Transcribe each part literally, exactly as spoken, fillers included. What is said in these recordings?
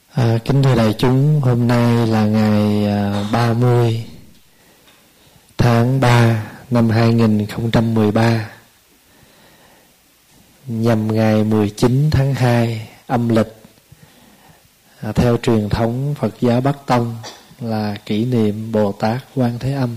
À, kính thưa đại chúng, hôm nay là ngày à, ba mươi tháng ba năm hai nghìn không trăm mười ba, nhằm ngày mười chín tháng hai âm lịch, à, theo truyền thống Phật giáo Bắc Tông là kỷ niệm Bồ Tát Quan Thế Âm.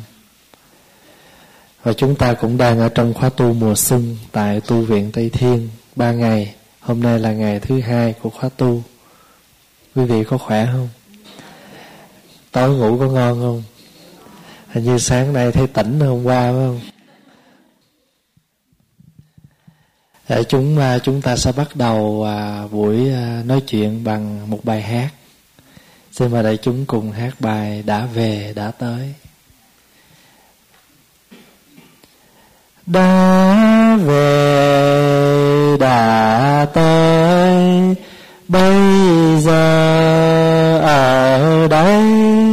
Và chúng ta cũng đang ở trong khóa tu mùa xuân tại tu viện Tây Thiên ba ngày. Hôm nay là ngày thứ hai của khóa tu. Quý vị có khỏe không? Tối ngủ có ngon không? Hình như sáng nay thấy tỉnh hôm qua phải không? Để chúng chúng ta sẽ bắt đầu à, buổi à, nói chuyện bằng một bài hát. Xin mời đại chúng cùng hát bài Đã Về Đã Tới. Đã về đã tới, bây giờ ở đây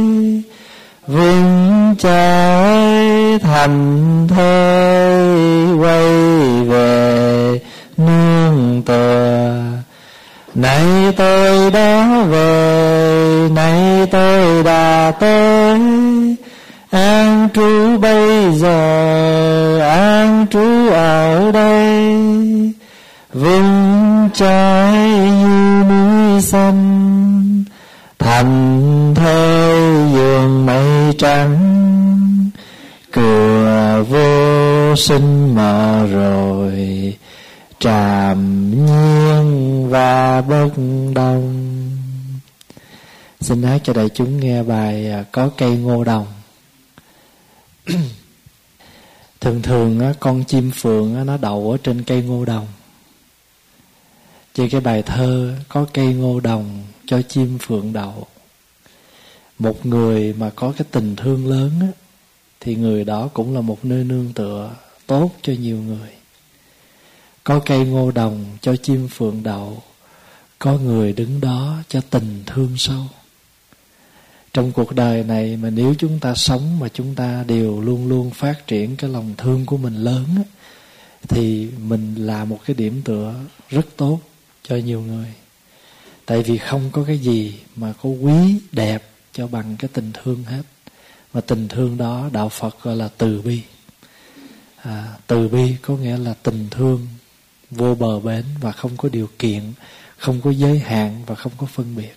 vững trái thành thơi, quay về nương tựa. Nay tôi đã về, nay tôi đã tới, an trú bây giờ, an trú ở đây, vững trái như núi xanh, thành thơi giường mây trắng. Cửa vô sinh mở rồi, tràm nhiên và bất đồng. Xin hát cho đại chúng nghe bài Có Cây Ngô Đồng. Thường thường á, con chim phượng á, nó đậu ở trên cây ngô đồng. Chỉ cái bài thơ Có Cây Ngô Đồng cho chim phượng đậu. Một người mà có cái tình thương lớn á, thì người đó cũng là một nơi nương tựa tốt cho nhiều người. Có cây ngô đồng cho chim phượng đậu, có người đứng đó cho tình thương sâu. Trong cuộc đời này mà nếu chúng ta sống mà chúng ta đều luôn luôn phát triển cái lòng thương của mình lớn á, thì mình là một cái điểm tựa rất tốt cho nhiều người. Tại vì không có cái gì mà có quý đẹp cho bằng cái tình thương hết. Mà tình thương đó đạo Phật gọi là từ bi. À, từ bi có nghĩa là tình thương vô bờ bến và không có điều kiện, không có giới hạn và không có phân biệt.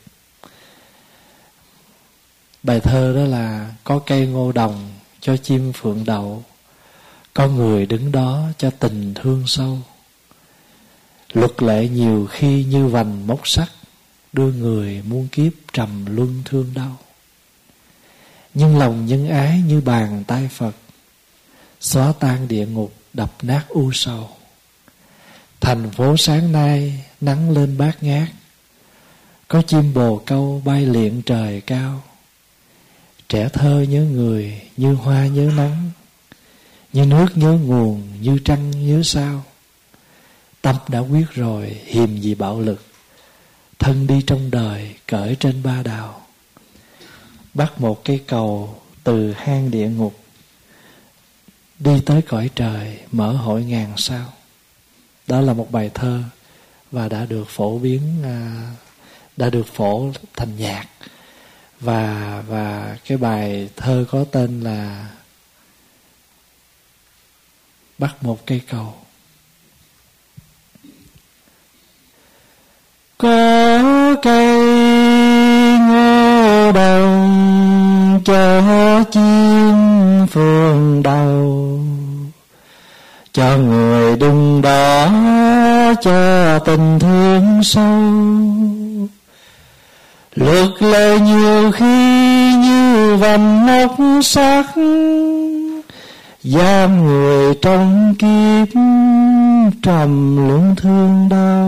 Bài thơ đó là Có cây ngô đồng cho chim phượng đậu, có người đứng đó cho tình thương sâu. Luật lệ nhiều khi như vành móc sắt, đưa người muôn kiếp trầm luân thương đau. Nhưng lòng nhân ái như bàn tay Phật, xóa tan địa ngục đập nát u sầu. Thành phố sáng nay nắng lên bát ngát, có chim bồ câu bay liệng trời cao. Trẻ thơ nhớ người như hoa nhớ nắng, như nước nhớ nguồn, như trăng nhớ sao. Tâm đã quyết rồi hiềm gì bạo lực, thân đi trong đời cởi trên ba đào. Bắt một cây cầu từ hang địa ngục, đi tới cõi trời mở hội ngàn sao. Đó là một bài thơ và đã được phổ biến, đã được phổ thành nhạc. Và, và cái bài thơ có tên là Bắt Một Cây Cầu. Có cây ngô đồng cho chim phượng đậu, cho người đứng đó cho tình thương sâu. Luật lệ nhiều khi như vành móc sắt, giam người trong kiếp trầm luân thương đau.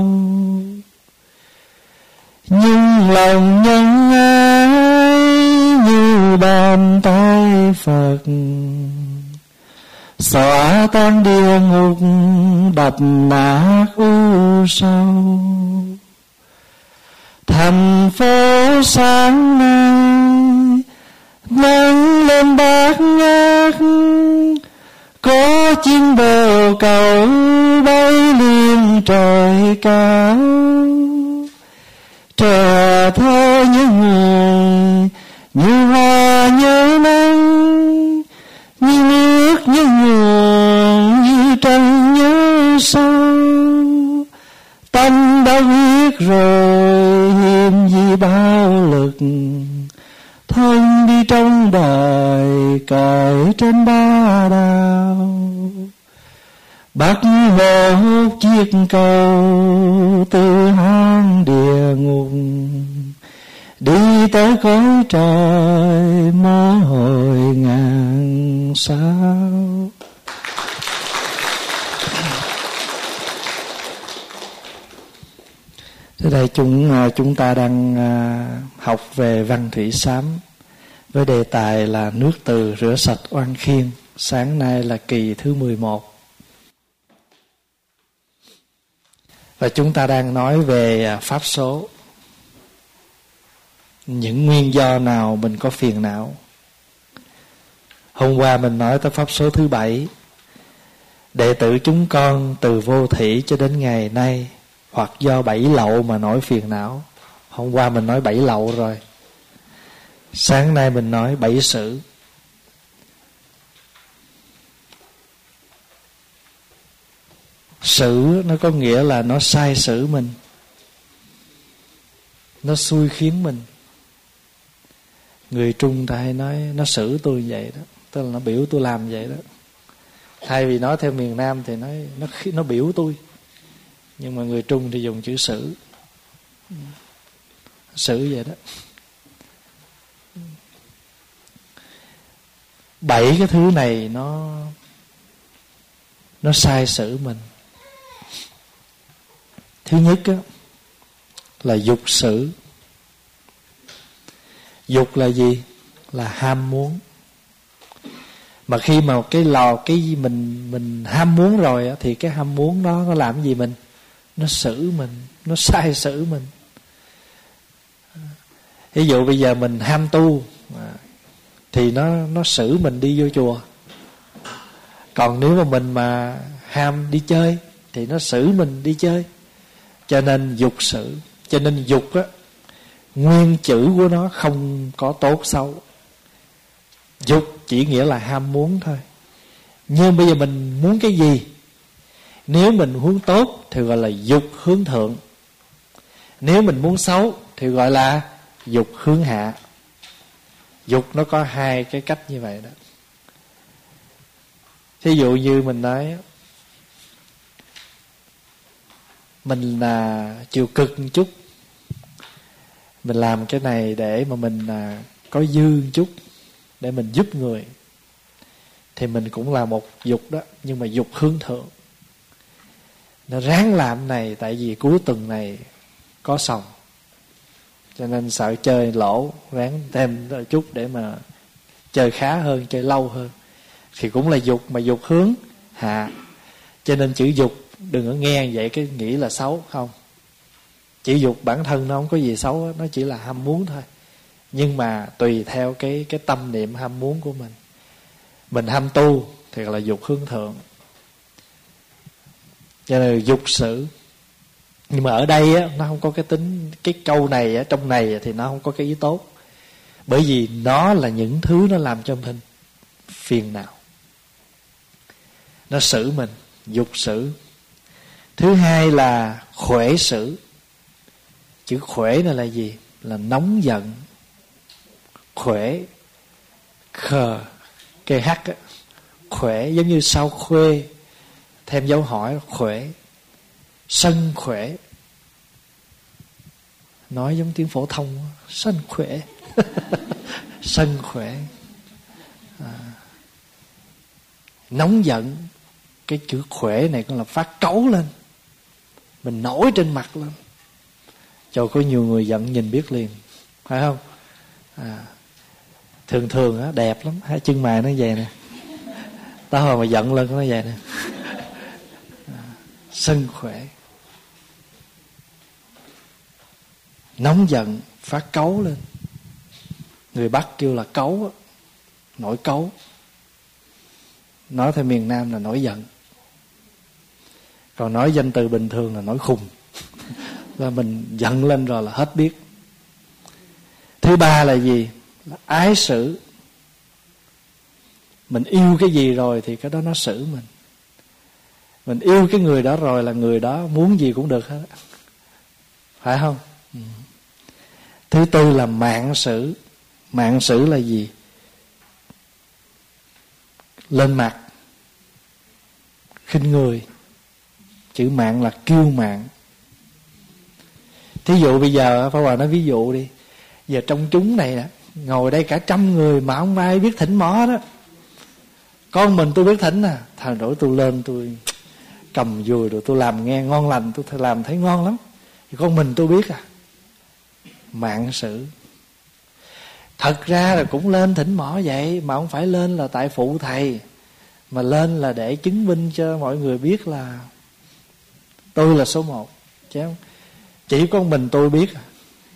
Nhưng lòng nhân ái như bàn tay Phật, xóa tan địa ngục đập nát u sâu. Thành phố sáng nay nắng lên bát ngát, có chim bồ câu bay liềm trời cao. Trẻ thơ biết rồi hiềm gì bao lực, thân đi trong đời cởi trên ba đào. Bắt một chiếc cầu từ hang địa ngục, đi tới cõi trời mơ hồi ngàn sao. Thế đây chúng chúng ta đang học về Văn Thủy Sám với đề tài là nước từ rửa sạch oan khiên. Sáng nay là kỳ thứ mười một. Và chúng ta đang nói về pháp số. Những nguyên do nào mình có phiền não. Hôm qua mình nói tới pháp số thứ bảy. Đệ tử chúng con từ vô thủy cho đến ngày nay, hoặc do bảy lậu mà nổi phiền não. Hôm qua mình nói bảy lậu rồi. Sáng nay mình nói bảy sự. Sự nó có nghĩa là nó sai xử mình, nó xui khiến mình. Người Trung ta hay nói nó xử tôi vậy đó, tức là nó biểu tôi làm vậy đó. Thay vì nói theo miền Nam thì nói nó nó biểu tôi, nhưng mà người Trung thì dùng chữ xử. Xử vậy đó. Bảy cái thứ này nó nó sai xử mình. Thứ nhất á, là dục sử. Dục là gì? Là ham muốn. Mà khi mà cái lò cái mình mình ham muốn rồi á, thì cái ham muốn đó nó làm gì mình? Nó xử mình, nó sai xử mình. Ví dụ bây giờ mình ham tu thì nó nó xử mình đi vô chùa. Còn nếu mà mình mà ham đi chơi thì nó xử mình đi chơi. Cho nên dục sử. Cho nên dục á, nguyên chữ của nó không có tốt xấu. Dục chỉ nghĩa là ham muốn thôi. Nhưng bây giờ mình muốn cái gì? Nếu mình muốn tốt thì gọi là dục hướng thượng. Nếu mình muốn xấu thì gọi là dục hướng hạ. Dục nó có hai cái cách như vậy đó. Thí dụ như mình nói mình là chiều cực một chút, mình làm cái này để mà mình à, có dư một chút để mình giúp người, thì mình cũng là một dục đó, nhưng mà dục hướng thượng. Nó ráng làm này tại vì cuối tuần này có sòng, cho nên sợ chơi lỗ, ráng thêm một chút để mà chơi khá hơn, chơi lâu hơn, thì cũng là dục, mà dục hướng hạ. Cho nên chữ dục đừng có nghe vậy cái nghĩ là xấu, không. Chữ dục bản thân nó không có gì xấu, nó chỉ là ham muốn thôi. Nhưng mà tùy theo cái cái tâm niệm ham muốn của mình. Mình ham tu thì là dục hướng thượng, cho nên dục sử. Nhưng mà ở đây á, nó không có cái tính, cái câu này á, trong này thì nó không có cái ý tốt. Bởi vì nó là những thứ nó làm cho mình phiền não, nó xử mình, dục xử. Thứ hai là khỏe xử. Chữ khỏe này là gì? Là nóng giận. Khỏe, khờ, cái hắc á, khỏe giống như sao khuê, thêm dấu hỏi, khỏe. Sân khỏe, nói giống tiếng phổ thông, sân khỏe. Sân khỏe, à, nóng giận. Cái chữ khỏe này cũng là phát cáu lên, mình nổi trên mặt lên. Cho có nhiều người giận nhìn biết liền, phải không? À, thường thường á, đẹp lắm, hai chân mày nó vậy nè, tao hồi mà giận lên nó vậy nè. À, sân khỏe, nóng giận, phát cáu lên. Người Bắc kêu là cáu, nổi cáu. Nói theo miền Nam là nổi giận. Còn nói danh từ bình thường là nổi khùng. Là mình giận lên rồi là hết biết. Thứ ba là gì? Là ái xử. Mình yêu cái gì rồi thì cái đó nó xử mình. Mình yêu cái người đó rồi là người đó muốn gì cũng được hết. phải không? Ừ. Thứ tư là mạn sử. Mạn sử là gì? Lên mặt, khinh người. Chữ mạn là kiêu mạn. Thí dụ bây giờ Pháp Hòa nói ví dụ đi, giờ trong chúng này nè, ngồi đây cả trăm người mà không ai biết thỉnh mõ đó, con mình tôi biết thỉnh à, thành đổi tôi lên tôi cầm dùi rồi tôi làm nghe ngon lành, tôi làm thấy ngon lắm, thì con mình tôi biết à. Mạn sử. Thật ra là cũng lên thỉnh mõ vậy, mà không phải lên là tại phụ thầy, mà lên là để chứng minh cho mọi người biết là tôi là số một, chứ không chỉ có mình tôi biết à.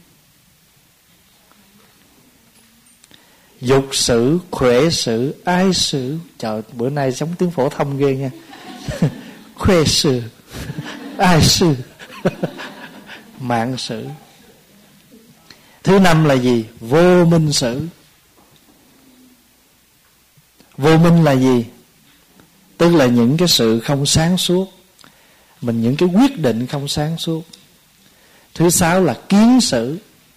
Dục sử, khỏe sử, ai sử. Trời, bữa nay sống tiếng phổ thông ghê nha. Khỏe sử, ai sử. Mạn sử. Thứ năm là gì? Vô minh sử. Vô minh là gì? Tức là những cái sự không sáng suốt, mình những cái quyết định không sáng suốt. Thứ sáu là kiến sử.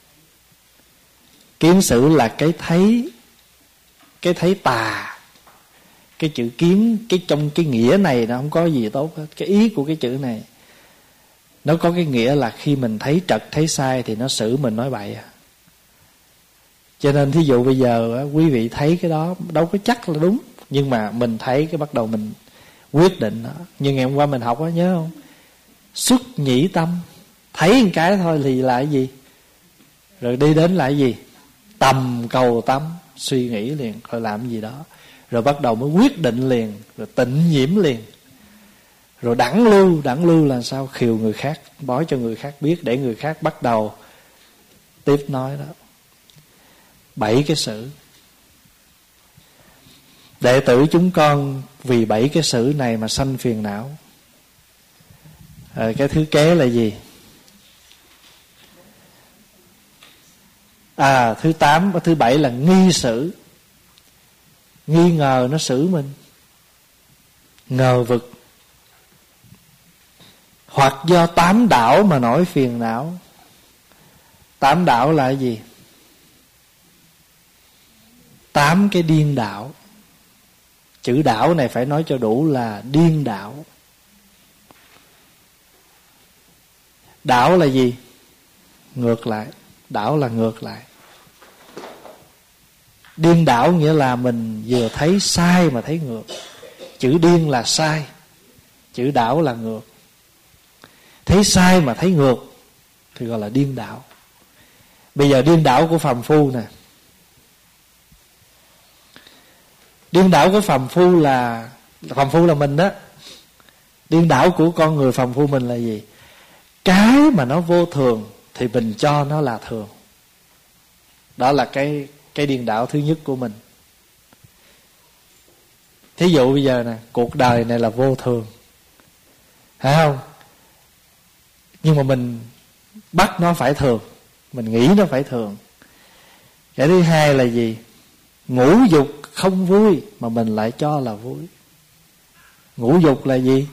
Kiến sử là cái thấy, cái thấy tà. Cái chữ kiến, cái trong cái nghĩa này nó không có gì tốt hết. Cái ý của cái chữ này, nó có cái nghĩa là khi mình thấy trật, thấy sai thì nó xử mình nói bậy à. Cho nên thí dụ bây giờ quý vị thấy cái đó đâu có chắc là đúng, nhưng mà mình thấy cái bắt đầu mình quyết định đó. Nhưng ngày hôm qua mình học đó, nhớ không? Xuất nhĩ tâm. Thấy một cái thôi thì là cái gì? Rồi đi đến là cái gì? Tầm cầu tâm. Suy nghĩ liền, rồi làm cái gì đó, rồi bắt đầu mới quyết định liền, rồi tịnh nhiễm liền. Rồi đẳng lưu. Đẳng lưu là sao? Khiều người khác, nói cho người khác biết, để người khác bắt đầu tiếp nói đó. Bảy cái sự. Đệ tử chúng con vì bảy cái sự này mà sanh phiền não. À, cái thứ kế là gì? À, thứ tám và thứ bảy là nghi sử. Nghi ngờ nó xử mình, ngờ vực. Hoặc do tám đảo mà nổi phiền não. Tám đảo là cái gì? Tám cái điên đảo. Chữ đảo này phải nói cho đủ là điên đảo. Đảo là gì? Ngược lại. Đảo là ngược lại. Điên đảo nghĩa là mình vừa thấy sai mà thấy ngược. Chữ điên là sai, chữ đảo là ngược. Thấy sai mà thấy ngược thì gọi là điên đảo. Bây giờ điên đảo của phàm phu nè. Điên đảo của phàm phu là, phàm phu là mình đó. Điên đảo của con người phàm phu mình là gì? Cái mà nó vô thường thì mình cho nó là thường. Đó là cái cái điên đảo thứ nhất của mình. Thí dụ bây giờ nè, cuộc đời này là vô thường, phải không? Nhưng mà mình bắt nó phải thường, mình nghĩ nó phải thường. Cái thứ hai là gì? Ngũ dục không vui mà mình lại cho là vui. Ngũ dục là gì?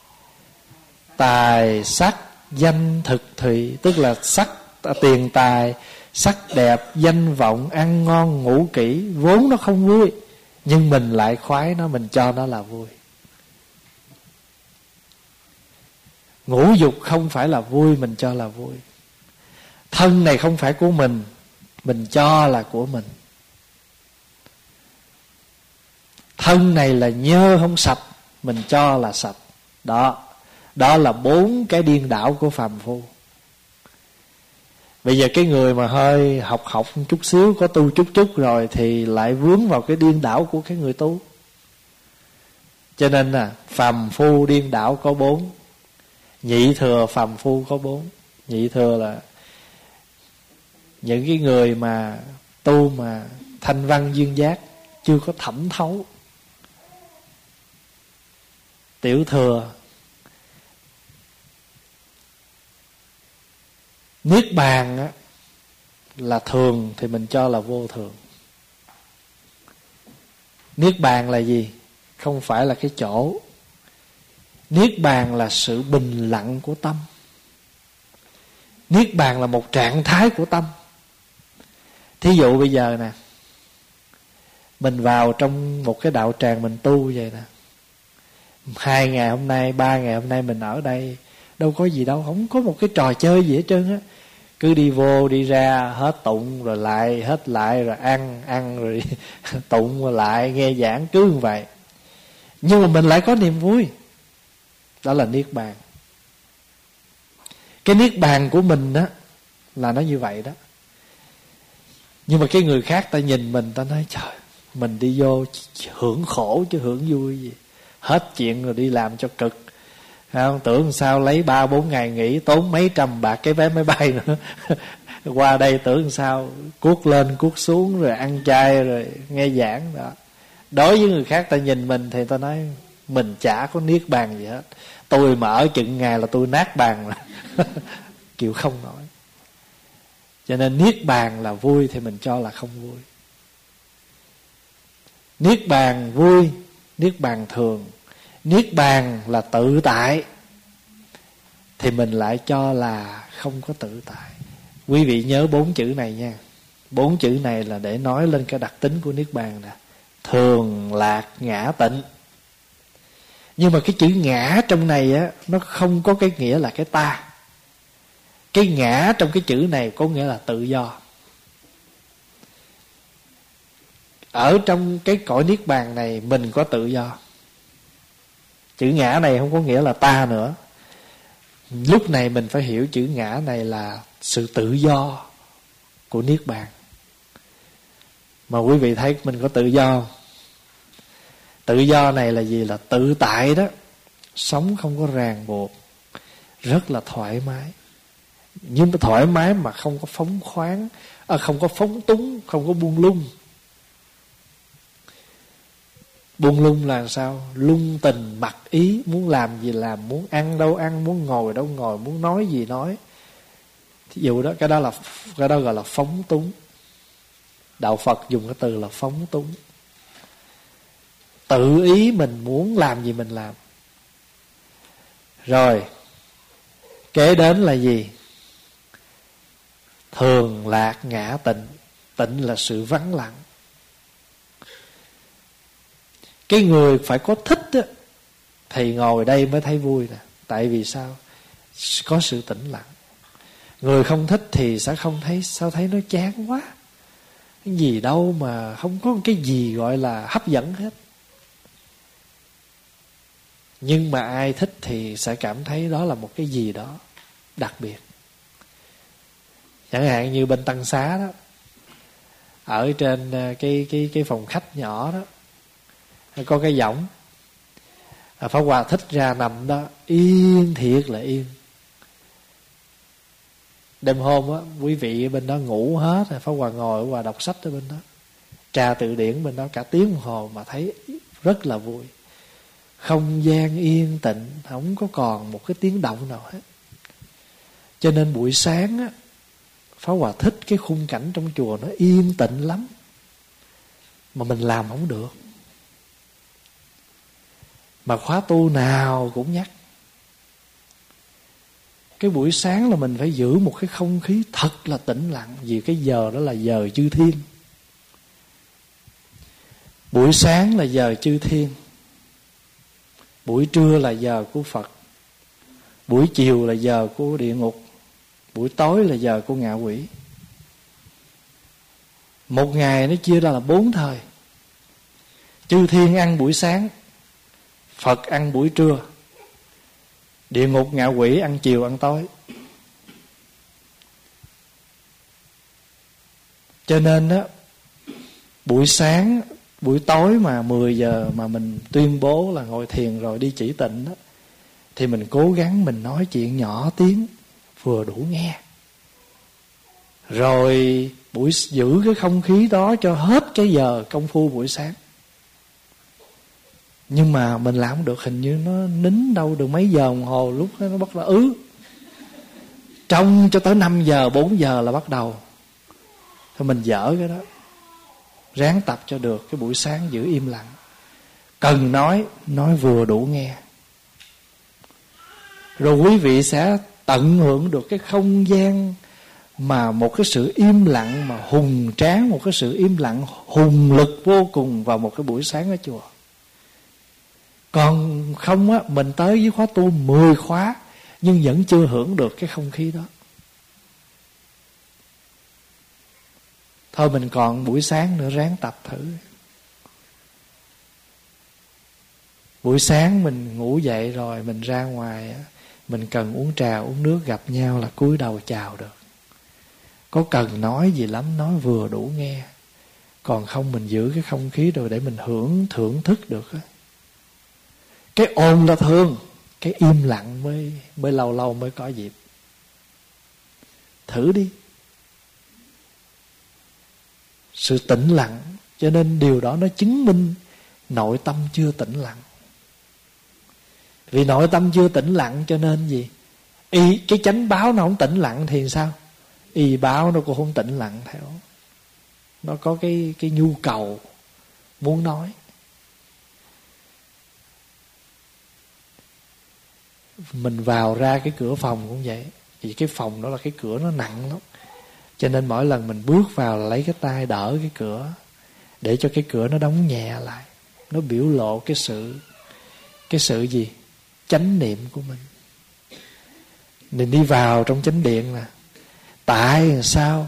Tài, sắc, danh, thực, thùy. Tức là sắc, tiền tài, sắc đẹp, danh vọng, ăn ngon, ngủ kỹ. Vốn nó không vui, nhưng mình lại khoái nó, mình cho nó là vui. Ngũ dục không phải là vui, mình cho là vui. Thân này không phải của mình, mình cho là của mình. Thân này là nhơ không sạch, mình cho là sạch. Đó, đó là bốn cái điên đảo của phàm phu. Bây giờ cái người mà hơi học học chút xíu, có tu chút chút rồi thì lại vướng vào cái điên đảo của cái người tu. Cho nên là phàm phu điên đảo có bốn, nhị thừa phàm phu có bốn. Nhị thừa là những cái người mà tu mà thanh văn duyên giác chưa có thẩm thấu. Tiểu thừa niết bàn á, là thường thì mình cho là vô thường. Niết bàn là gì? Không phải là cái chỗ. Niết bàn là sự bình lặng của tâm. Niết bàn là một trạng thái của tâm. Thí dụ bây giờ nè, mình vào trong một cái đạo tràng mình tu vậy nè, hai ngày hôm nay, ba ngày hôm nay mình ở đây, đâu có gì đâu, không có một cái trò chơi gì hết trơn á. Cứ đi vô đi ra, hết tụng rồi lại, hết lại rồi ăn, ăn rồi tụng rồi lại, nghe giảng, cứ như vậy. Nhưng mà mình lại có niềm vui. Đó là niết bàn. Cái niết bàn của mình đó là nó như vậy đó. Nhưng mà cái người khác ta nhìn mình, ta nói trời, mình đi vô hưởng khổ chứ hưởng vui gì. Hết chuyện rồi đi làm cho cực, không? Tưởng sao lấy ba bốn ngày nghỉ, tốn mấy trăm bạc cái vé máy bay nữa. Qua đây tưởng sao cuốc lên cuốc xuống rồi ăn chay rồi nghe giảng đó. Đối với người khác ta nhìn mình thì ta nói mình chả có niết bàn gì hết. Tôi mà ở chừng ngày là tôi nát bàn rồi. Kiểu không nổi. Cho nên niết bàn là vui thì mình cho là không vui. Niết bàn vui, niết bàn thường, niết bàn là tự tại thì mình lại cho là không có tự tại. Quý vị nhớ bốn chữ này nha. Bốn chữ này là để nói lên cái đặc tính của niết bàn nè: thường, lạc, ngã, tịnh. Nhưng mà cái chữ ngã trong này á, nó không có cái nghĩa là cái ta. Cái ngã trong cái chữ này có nghĩa là tự do. Ở trong cái cõi niết bàn này mình có tự do. Chữ ngã này không có nghĩa là ta nữa. Lúc này mình phải hiểu chữ ngã này là sự tự do của niết bàn. Mà quý vị thấy mình có tự do không? Tự do này là gì? Là tự tại đó. Sống không có ràng buộc, rất là thoải mái. Nhưng mà thoải mái mà không có phóng khoáng, à, không có phóng túng, không có buông lung. Buông lung là sao? Lung tình mặc ý, muốn làm gì làm, muốn ăn đâu ăn, muốn ngồi đâu ngồi, muốn nói gì nói. Thí dụ đó, cái đó là cái đó gọi là phóng túng. Đạo Phật dùng cái từ là phóng túng. Tự ý mình muốn làm gì mình làm. Rồi kế đến là gì? Thường, lạc, ngã, tịnh. Tịnh là sự vắng lặng. Cái người phải có thích á, thì ngồi đây mới thấy vui nè. Tại vì sao? Có sự tĩnh lặng. Người không thích thì sẽ không thấy, sao thấy nó chán quá. Cái gì đâu mà không có cái gì gọi là hấp dẫn hết. Nhưng mà ai thích thì sẽ cảm thấy đó là một cái gì đó đặc biệt. Chẳng hạn như bên Tăng Xá đó, ở trên cái cái cái phòng khách nhỏ đó, có cái võng, Pháp Hòa thích ra nằm đó, yên thiệt là yên. Đêm hôm á, quý vị bên đó ngủ hết, Pháp Hòa ngồi Hòa đọc sách ở bên đó, trà từ điển bên đó cả tiếng đồng hồ mà thấy rất là vui. Không gian yên tịnh, không có còn một cái tiếng động nào hết. Cho nên buổi sáng á, Pháp Hòa thích cái khung cảnh trong chùa nó yên tịnh lắm. Mà mình làm không được. Mà khóa tu nào cũng nhắc, cái buổi sáng là mình phải giữ một cái không khí thật là tĩnh lặng. Vì cái giờ đó là giờ chư thiên. Buổi sáng là giờ chư thiên, buổi trưa là giờ của Phật, buổi chiều là giờ của địa ngục, buổi tối là giờ của ngạ quỷ. Một ngày nó chia ra là bốn thời. Chư thiên ăn buổi sáng, Phật ăn buổi trưa, địa ngục ngạ quỷ ăn chiều ăn tối. Cho nên đó, buổi sáng, buổi tối mà mười giờ mà mình tuyên bố là ngồi thiền rồi đi chỉ tịnh đó, thì mình cố gắng mình nói chuyện nhỏ tiếng vừa đủ nghe. Rồi buổi giữ cái không khí đó cho hết cái giờ công phu buổi sáng. Nhưng mà mình làm không được, hình như nó nín đâu được mấy giờ đồng hồ, lúc đó nó bắt đầu ứ. Trong cho tới năm giờ, bốn giờ là bắt đầu. Thôi mình dở cái đó. Ráng tập cho được cái buổi sáng giữ im lặng. Cần nói, nói vừa đủ nghe. Rồi quý vị sẽ tận hưởng được cái không gian mà một cái sự im lặng mà hùng tráng, một cái sự im lặng hùng lực vô cùng vào một cái buổi sáng ở chùa. Còn không á, mình tới với khóa tu mười khóa nhưng vẫn chưa hưởng được cái không khí đó. Thôi mình còn buổi sáng nữa, ráng tập thử. Buổi sáng mình ngủ dậy rồi mình ra ngoài, mình cần uống trà uống nước, gặp nhau là cúi đầu chào được. Có cần nói gì lắm nói vừa đủ nghe. Còn không mình giữ cái không khí rồi để mình hưởng thưởng thức được. Cái ồn là thường, cái im lặng mới mới lâu lâu mới có dịp. Thử đi. Sự tĩnh lặng, cho nên điều đó nó chứng minh nội tâm chưa tĩnh lặng. Vì nội tâm chưa tĩnh lặng cho nên gì? Y, cái chánh báo nó không tĩnh lặng thì sao? Y báo nó cũng không tĩnh lặng theo. Nó có cái, cái nhu cầu muốn nói. Mình vào ra cái cửa phòng cũng vậy. Vì cái phòng đó là cái cửa nó nặng lắm, cho nên mỗi lần mình bước vào là lấy cái tay đỡ cái cửa, để cho cái cửa nó đóng nhẹ lại. Nó biểu lộ cái sự Cái sự gì? Chánh niệm của mình. Mình đi vào trong chánh điện là tại sao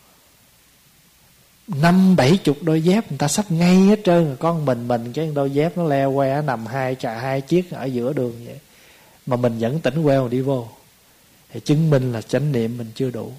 năm bảy chục đôi dép người ta xách ngay hết trơn rồi, con mình mình cái đôi dép nó leo que nằm hai chà hai chiếc ở giữa đường vậy mà mình vẫn tỉnh queo đi vô, thì chứng minh là chánh niệm mình chưa đủ.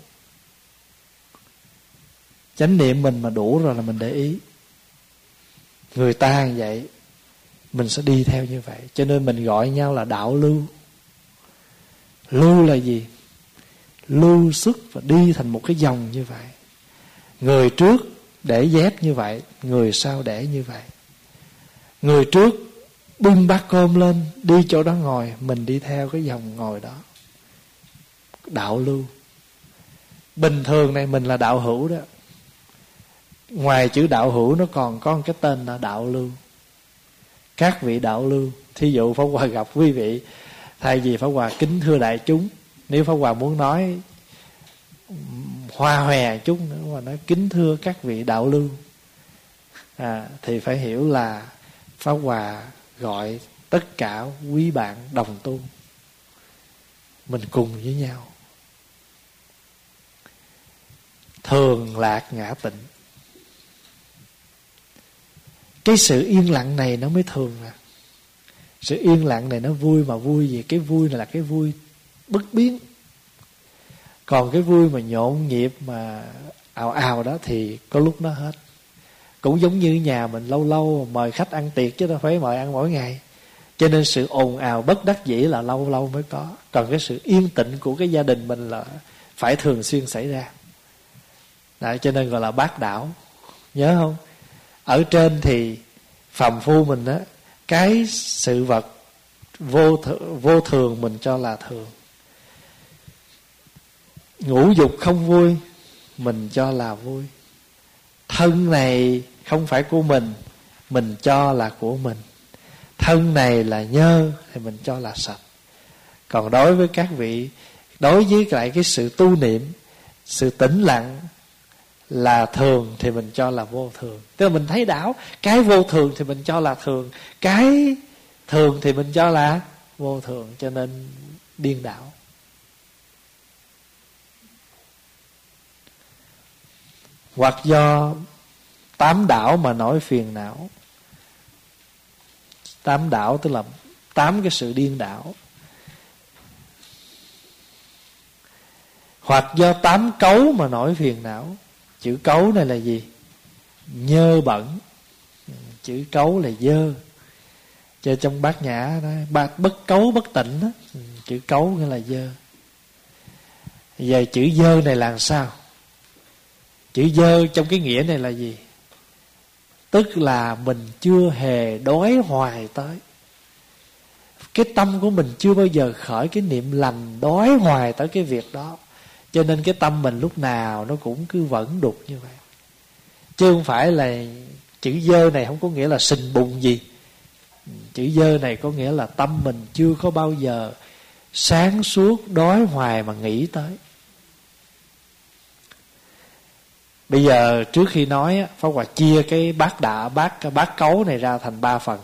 Chánh niệm mình mà đủ rồi là mình để ý. Người ta như vậy mình sẽ đi theo như vậy. Cho nên mình gọi nhau là đạo lưu. Lưu là gì? Lưu xuất và đi thành một cái dòng như vậy. Người trước để dép như vậy, người sau để như vậy. Người trước bưng bát cơm lên, đi chỗ đó ngồi, mình đi theo cái dòng ngồi đó. Đạo lưu. Bình thường này mình là đạo hữu đó. Ngoài chữ đạo hữu nó còn có một cái tên là đạo lưu. Các vị đạo lưu. Thí dụ Pháp Hòa gặp quý vị, thay vì Pháp Hòa kính thưa đại chúng, nếu Pháp Hòa muốn nói hoa hòe chút nữa mà nói kính thưa các vị đạo lưu, à, thì phải hiểu là Pháp Hòa gọi tất cả quý bạn đồng tu, mình cùng với nhau. Thường lạc ngã tịnh. Cái sự yên lặng này nó mới thường à. Sự yên lặng này nó vui, mà vui gì? Cái vui này là cái vui bất biến. Còn cái vui mà nhộn nhịp mà ào ào đó thì có lúc nó hết. Cũng giống như nhà mình lâu lâu mời khách ăn tiệc chứ đâu phải mời ăn mỗi ngày. Cho nên sự ồn ào bất đắc dĩ là lâu lâu mới có. Còn cái sự yên tĩnh của cái gia đình mình là phải thường xuyên xảy ra. Đấy, cho nên gọi là bát đảo. Nhớ không? Ở trên thì phàm phu mình á, cái sự vật vô thường, vô thường mình cho là thường. Ngũ dục không vui mình cho là vui. Thân này không phải của mình, mình cho là của mình. Thân này là nhơ thì mình cho là sạch. Còn đối với các vị, đối với lại cái sự tu niệm, sự tĩnh lặng là thường thì mình cho là vô thường. Tức là mình thấy đảo, cái vô thường thì mình cho là thường, cái thường thì mình cho là vô thường, cho nên điên đảo. Hoặc do tám đảo mà nổi phiền não. Tám đảo tức là tám cái sự điên đảo. Hoặc do tám cấu mà nổi phiền não. Chữ cấu này là gì? Nhơ bẩn. Chữ cấu là dơ. Cho trong Bát Nhã đó, bát bất cấu bất tịnh đó. Chữ cấu nghĩa là dơ. Giờ chữ dơ này là sao? Chữ dơ trong cái nghĩa này là gì? Tức là mình chưa hề đói hoài tới. Cái tâm của mình chưa bao giờ khởi cái niệm lành đói hoài tới cái việc đó. Cho nên cái tâm mình lúc nào nó cũng cứ vẫn đục như vậy. Chứ không phải là chữ dơ này không có nghĩa là sình bùn gì. Chữ dơ này có nghĩa là tâm mình chưa có bao giờ sáng suốt đói hoài mà nghĩ tới. Bây giờ trước khi nói, Pháp Hòa chia cái bát đạ bát bát cấu này ra thành ba phần.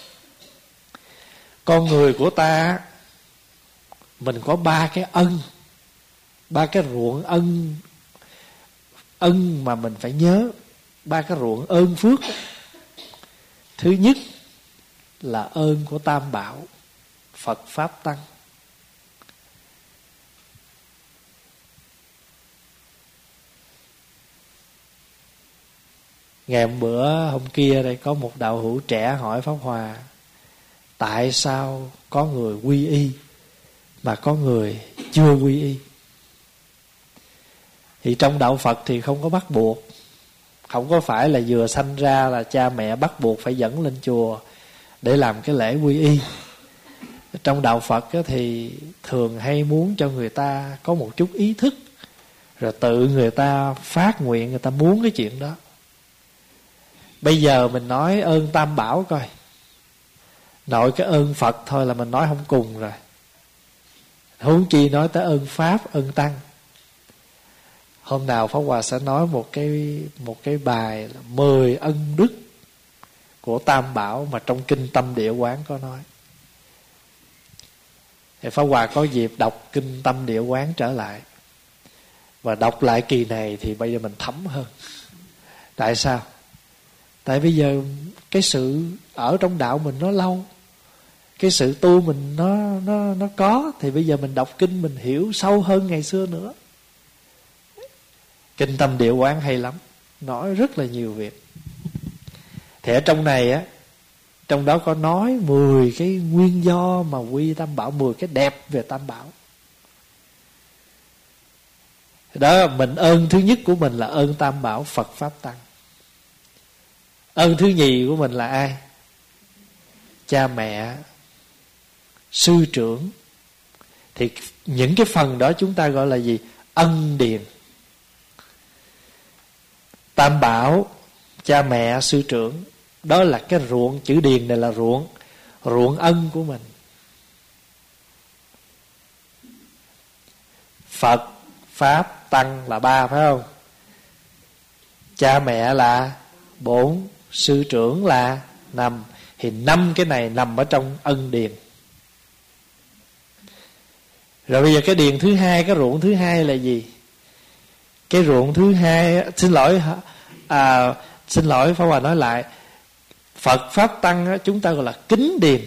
Con người của ta, mình có ba cái ân, ba cái ruộng ân, ân mà mình phải nhớ, ba cái ruộng ơn phước. Thứ nhất là ơn của Tam Bảo, Phật Pháp Tăng. Ngày hôm bữa hôm kia đây có một đạo hữu trẻ hỏi Pháp Hòa, tại sao có người quy y mà có người chưa quy y? Thì trong đạo Phật thì không có bắt buộc. Không có phải là vừa sanh ra là cha mẹ bắt buộc phải dẫn lên chùa để làm cái lễ quy y. Trong đạo Phật thì thường hay muốn cho người ta có một chút ý thức, rồi tự người ta phát nguyện, người ta muốn cái chuyện đó. Bây giờ mình nói ơn Tam Bảo coi, nội cái ơn Phật thôi là mình nói không cùng rồi, huống chi nói tới ơn Pháp, ơn Tăng. Hôm nào Pháp Hòa sẽ nói một cái một cái bài là mười ân đức của Tam Bảo mà trong kinh Tâm Địa Quán có nói. Thì Pháp Hòa có dịp đọc kinh Tâm Địa Quán trở lại, và đọc lại kỳ này thì bây giờ mình thấm hơn. Tại sao? Tại bây giờ cái sự ở trong đạo mình nó lâu, cái sự tu mình nó nó nó có, thì bây giờ mình đọc kinh mình hiểu sâu hơn ngày xưa nữa. Kinh Tâm Địa Quán hay lắm, nói rất là nhiều việc. Thì ở trong này á, trong đó có nói mười cái nguyên do mà quy Tam Bảo, mười cái đẹp về Tam Bảo. Đó, mình ơn thứ nhất của mình là ơn Tam Bảo, Phật Pháp Tăng. Ơn thứ nhì của mình là ai? Cha mẹ, sư trưởng. Thì những cái phần đó chúng ta gọi là gì? Ân điền. Tam Bảo, cha mẹ, sư trưởng, đó là cái ruộng. Chữ điền này là ruộng, ruộng ân của mình. Phật, Pháp, Tăng là ba, phải không? Cha mẹ là bốn, sư trưởng là năm. Thì năm cái này nằm ở trong ân điền. Rồi bây giờ cái điền thứ hai, cái ruộng thứ hai là gì? Cái ruộng thứ hai, xin lỗi à, xin lỗi Pháp Hòa nói lại, Phật Pháp Tăng chúng ta gọi là kính điền,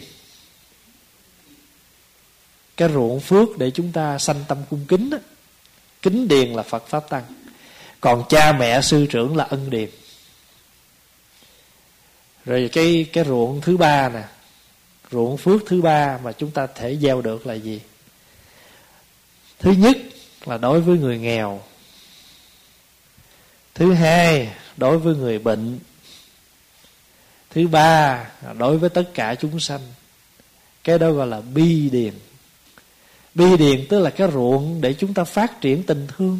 cái ruộng phước để chúng ta sanh tâm cung kính đó. Kính điền là Phật Pháp Tăng. Còn cha mẹ sư trưởng là ân điền. Rồi cái cái ruộng thứ ba nè, ruộng phước thứ ba mà chúng ta thể gieo được là gì? Thứ nhất là đối với người nghèo. Thứ hai, đối với người bệnh. Thứ ba, đối với tất cả chúng sanh. Cái đó gọi là bi điền. Bi điền tức là cái ruộng để chúng ta phát triển tình thương.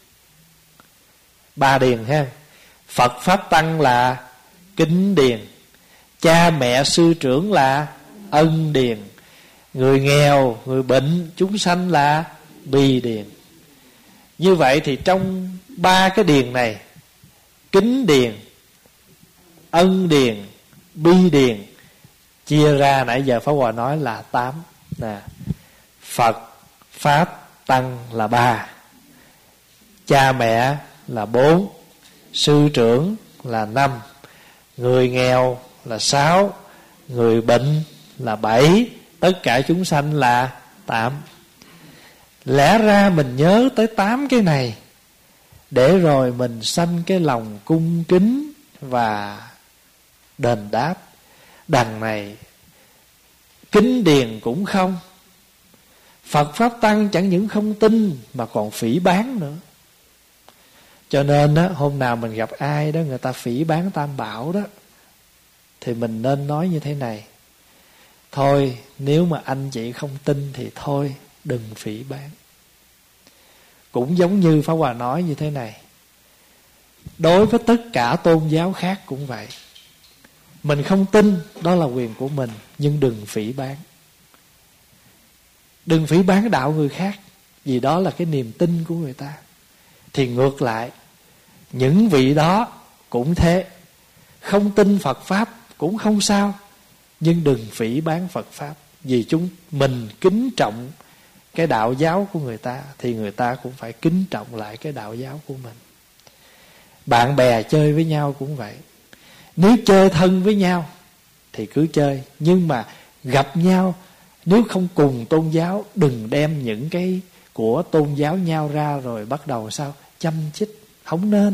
Ba điền ha. Phật Pháp Tăng là kính điền, cha mẹ sư trưởng là ân điền, người nghèo, người bệnh, chúng sanh là bi điền. Như vậy thì trong ba cái điền này, kính điền, ân điền, bi điền, chia ra nãy giờ Pháp Hòa nói là tám nè. Phật, Pháp, Tăng là ba, cha mẹ là bốn, sư trưởng là năm, người nghèo là sáu, người bệnh là bảy, tất cả chúng sanh là tám. Lẽ ra mình nhớ tới tám cái này, để rồi mình sanh cái lòng cung kính và đền đáp. Đằng này kính điền cũng không, Phật Pháp Tăng chẳng những không tin mà còn phỉ báng nữa. Cho nên đó, hôm nào mình gặp ai đó người ta phỉ báng Tam Bảo đó, thì mình nên nói như thế này: thôi nếu mà anh chị không tin thì thôi, đừng phỉ báng. Cũng giống như Pháp Hòa nói như thế này, đối với tất cả tôn giáo khác cũng vậy. Mình không tin, đó là quyền của mình, nhưng đừng phỉ báng. đừng phỉ báng đạo người khác, vì đó là cái niềm tin của người ta. Thì ngược lại, những vị đó cũng thế, không tin Phật Pháp cũng không sao, nhưng đừng phỉ báng Phật Pháp. Vì chúng mình kính trọng cái đạo giáo của người ta, thì người ta cũng phải kính trọng lại cái đạo giáo của mình. Bạn bè chơi với nhau cũng vậy. Nếu chơi thân với nhau thì cứ chơi, nhưng mà gặp nhau, nếu không cùng tôn giáo, đừng đem những cái của tôn giáo nhau ra rồi bắt đầu sao châm chích, không nên.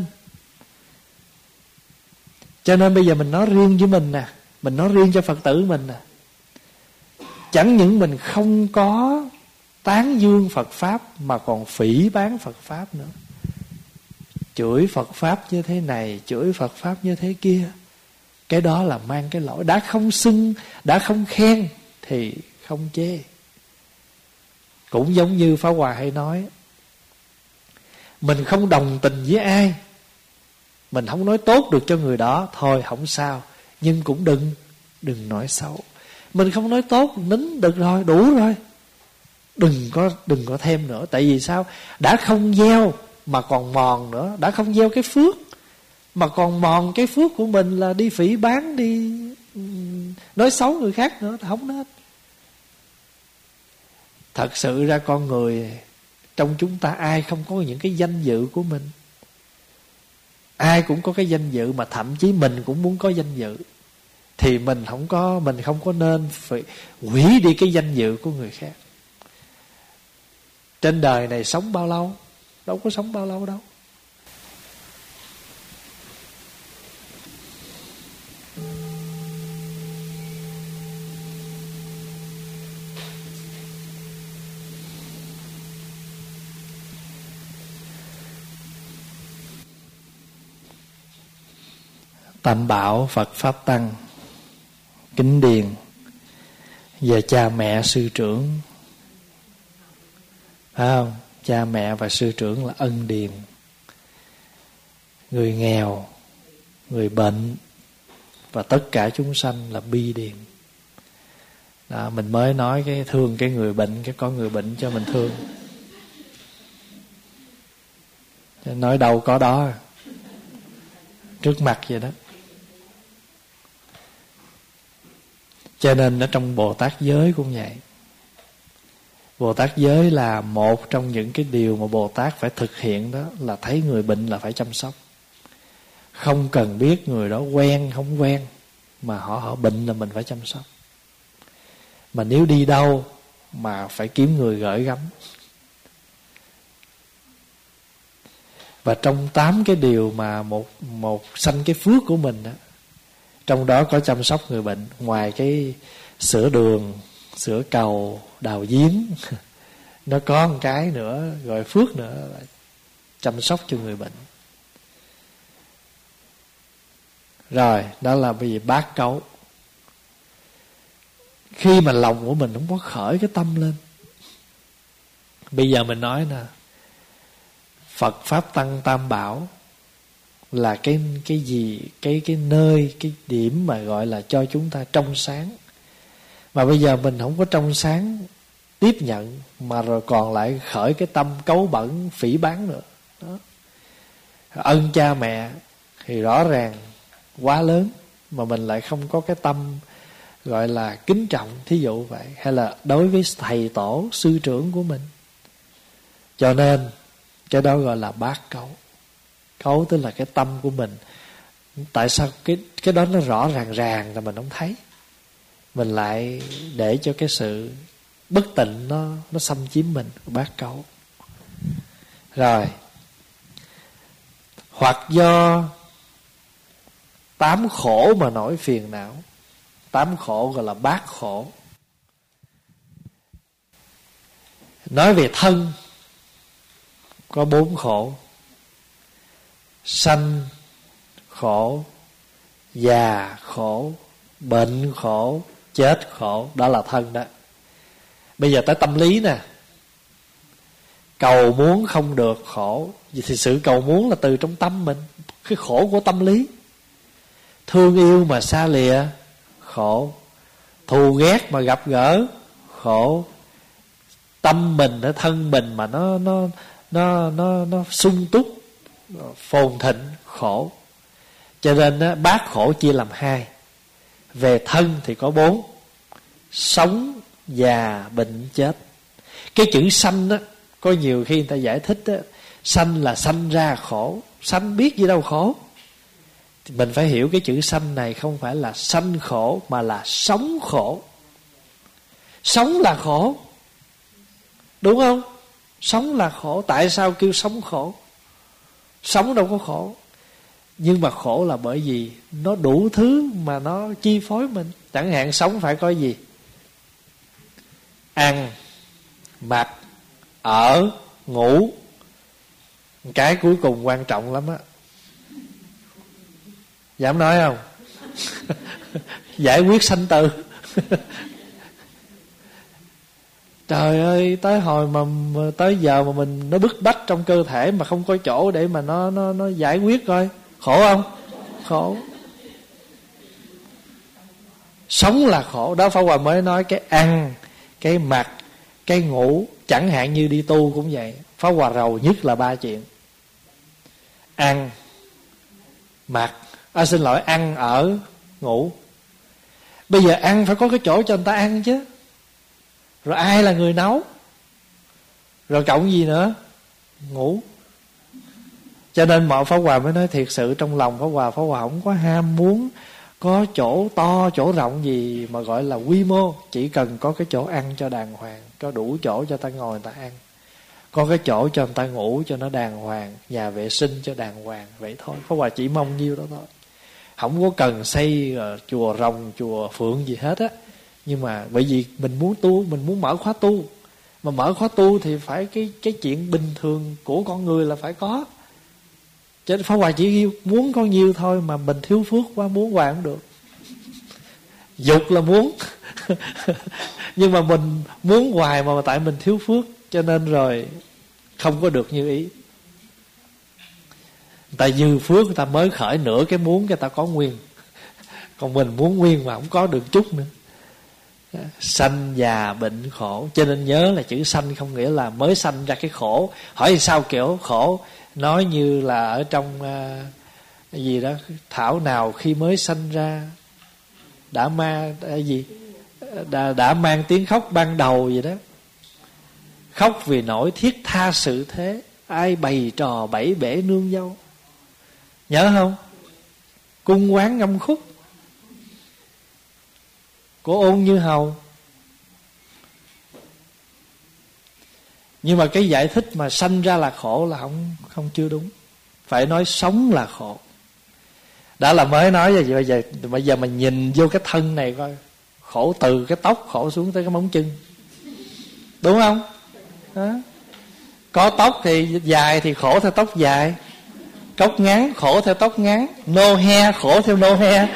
Cho nên bây giờ mình nói riêng với mình nè, mình nói riêng cho Phật tử mình nè, chẳng những mình không có tán dương Phật Pháp mà còn phỉ báng Phật Pháp nữa. Chửi Phật Pháp như thế này, chửi Phật Pháp như thế kia, cái đó là mang cái lỗi. Đã không xưng, đã không khen thì không chê. Cũng giống như Pháp Hòa hay nói, mình không đồng tình với ai, mình không nói tốt được cho người đó, thôi không sao, nhưng cũng đừng Đừng nói xấu. Mình không nói tốt, nín được rồi, đủ rồi. Đừng có đừng có thêm nữa. Tại vì sao? Đã không gieo mà còn mòn nữa. Đã không gieo cái phước mà còn mòn cái phước của mình, là đi phỉ báng, đi nói xấu người khác nữa, không nên. Thật sự ra con người trong chúng ta ai không có những cái danh dự của mình. Ai cũng có cái danh dự, mà thậm chí mình cũng muốn có danh dự. Thì mình không có Mình không có nên phải hủy đi cái danh dự của người khác. Trên đời này sống bao lâu? Đâu có sống bao lâu đâu. Tam bảo Phật Pháp Tăng, kính điền và cha mẹ sư trưởng, phải không? Cha mẹ và sư trưởng là ân điền. Người nghèo, người bệnh và tất cả chúng sanh là bi điền. Đó, mình mới nói cái thương cái người bệnh, cái có người bệnh cho mình thương. Nói đâu có đó, trước mặt vậy đó. Cho nên ở trong Bồ Tát giới cũng vậy. Bồ Tát giới là một trong những cái điều mà Bồ Tát phải thực hiện, đó là thấy người bệnh là phải chăm sóc. Không cần biết người đó quen không quen, mà họ họ bệnh là mình phải chăm sóc. Mà nếu đi đâu mà phải kiếm người gửi gắm. Và trong tám cái điều mà một một sanh cái phước của mình đó, trong đó có chăm sóc người bệnh. Ngoài cái sửa đường, sửa cầu, đào giếng, nó có một cái nữa gọi phước nữa là chăm sóc cho người bệnh. Rồi, đó là bây giờ bát cấu. Khi mà lòng của mình không có khởi cái tâm lên, bây giờ mình nói nè, Phật Pháp Tăng Tam Bảo là cái cái gì, cái cái nơi, cái điểm mà gọi là cho chúng ta trong sáng. Mà bây giờ mình không có trong sáng tiếp nhận, mà rồi còn lại khởi cái tâm cấu bẩn phỉ báng nữa. Đó. Ân cha mẹ thì rõ ràng quá lớn, mà mình lại không có cái tâm gọi là kính trọng, thí dụ vậy. Hay là đối với thầy tổ, sư trưởng của mình. Cho nên cái đó gọi là bát cấu. Cấu tức là cái tâm của mình. Tại sao cái cái đó nó rõ ràng ràng là mình không thấy, mình lại để cho cái sự bất tịnh nó nó xâm chiếm mình, bát cấu. Rồi, hoặc do tám khổ mà nổi phiền não. Tám khổ gọi là bát khổ. Nói về thân có bốn khổ: sanh khổ, già khổ, bệnh khổ, chết khổ. Đó là thân đó. Bây giờ tới tâm lý nè. Cầu muốn không được khổ. Vì thì sự cầu muốn là từ trong tâm mình, cái khổ của tâm lý. Thương yêu mà xa lìa khổ, thù ghét mà gặp gỡ khổ, tâm mình, ở thân mình mà nó nó nó nó nó sung túc, phồn thịnh, khổ. Cho nên á, bát khổ chia làm hai. Về thân thì có bốn: sống, già, bệnh, chết. Cái chữ sanh á, có nhiều khi người ta giải thích á, sanh là sanh ra khổ. Sanh biết gì đâu khổ. Thì mình phải hiểu cái chữ sanh này không phải là sanh khổ, mà là sống khổ. Sống là khổ, đúng không? Sống là khổ. Tại sao kêu sống khổ? Sống đâu có khổ. Nhưng mà khổ là bởi vì nó đủ thứ mà nó chi phối mình. Chẳng hạn sống phải có gì? Ăn, mặc, ở, ngủ. Cái cuối cùng quan trọng lắm á. Dám nói không? Giải quyết sanh tử. Trời ơi, tới hồi mà tới giờ mà mình nó bức bách trong cơ thể mà không có chỗ để mà nó nó nó giải quyết coi, khổ không? Khổ. Sống là khổ. Đó Pháp Hòa mới nói cái ăn, cái mặc, cái ngủ. Chẳng hạn như đi tu cũng vậy. Pháp Hòa rầu nhất là ba chuyện: ăn, mặc, à, xin lỗi, ăn, ở, ngủ. Bây giờ ăn phải có cái chỗ cho người ta ăn chứ. Rồi ai là người nấu? Rồi cộng gì nữa? Ngủ. Cho nên mọi Pháp Hòa mới nói thiệt sự trong lòng Pháp Hòa, Pháp Hòa không có ham muốn có chỗ to, chỗ rộng gì mà gọi là quy mô. Chỉ cần có cái chỗ ăn cho đàng hoàng, có đủ chỗ cho ta ngồi người ta ăn, có cái chỗ cho người ta ngủ cho nó đàng hoàng, nhà vệ sinh cho đàng hoàng. Vậy thôi, Pháp Hòa chỉ mong nhiêu đó thôi. Không có cần xây uh, chùa Rồng, chùa Phượng gì hết á. Nhưng mà bởi vì mình muốn tu, mình muốn mở khóa tu. Mà mở khóa tu thì phải cái cái chuyện bình thường của con người là phải có. Cho nên Pháp Hòa chỉ muốn có nhiêu thôi, mà mình thiếu phước quá muốn hoài không được. Dục là muốn nhưng mà mình muốn hoài mà tại mình thiếu phước, cho nên rồi không có được như ý. Người ta dư phước, người ta mới khởi nửa cái muốn, người ta có nguyên. Còn mình muốn nguyên mà không có được chút nữa. Sanh, già, bệnh, khổ. Cho nên nhớ là chữ sanh không nghĩa là mới sanh ra cái khổ. Hỏi sao kiểu khổ? Nói như là ở trong uh, gì đó, thảo nào khi mới sanh ra đã ma uh, gì đã, đã mang tiếng khóc ban đầu gì đó. Khóc vì nỗi thiết tha sự thế, ai bày trò bảy bể nương dâu. Nhớ không? Cung quán ngâm khúc của Ôn Như Hầu. Nhưng mà cái giải thích mà sanh ra là khổ là không không chưa đúng. Phải nói sống là khổ. Đã là mới nói rồi, bây giờ bây giờ mình nhìn vô cái thân này coi, khổ từ cái tóc khổ xuống tới cái móng chân, đúng không? Đó. Có tóc thì dài thì khổ theo tóc dài, tóc ngắn khổ theo tóc ngắn, no hair khổ theo no hair.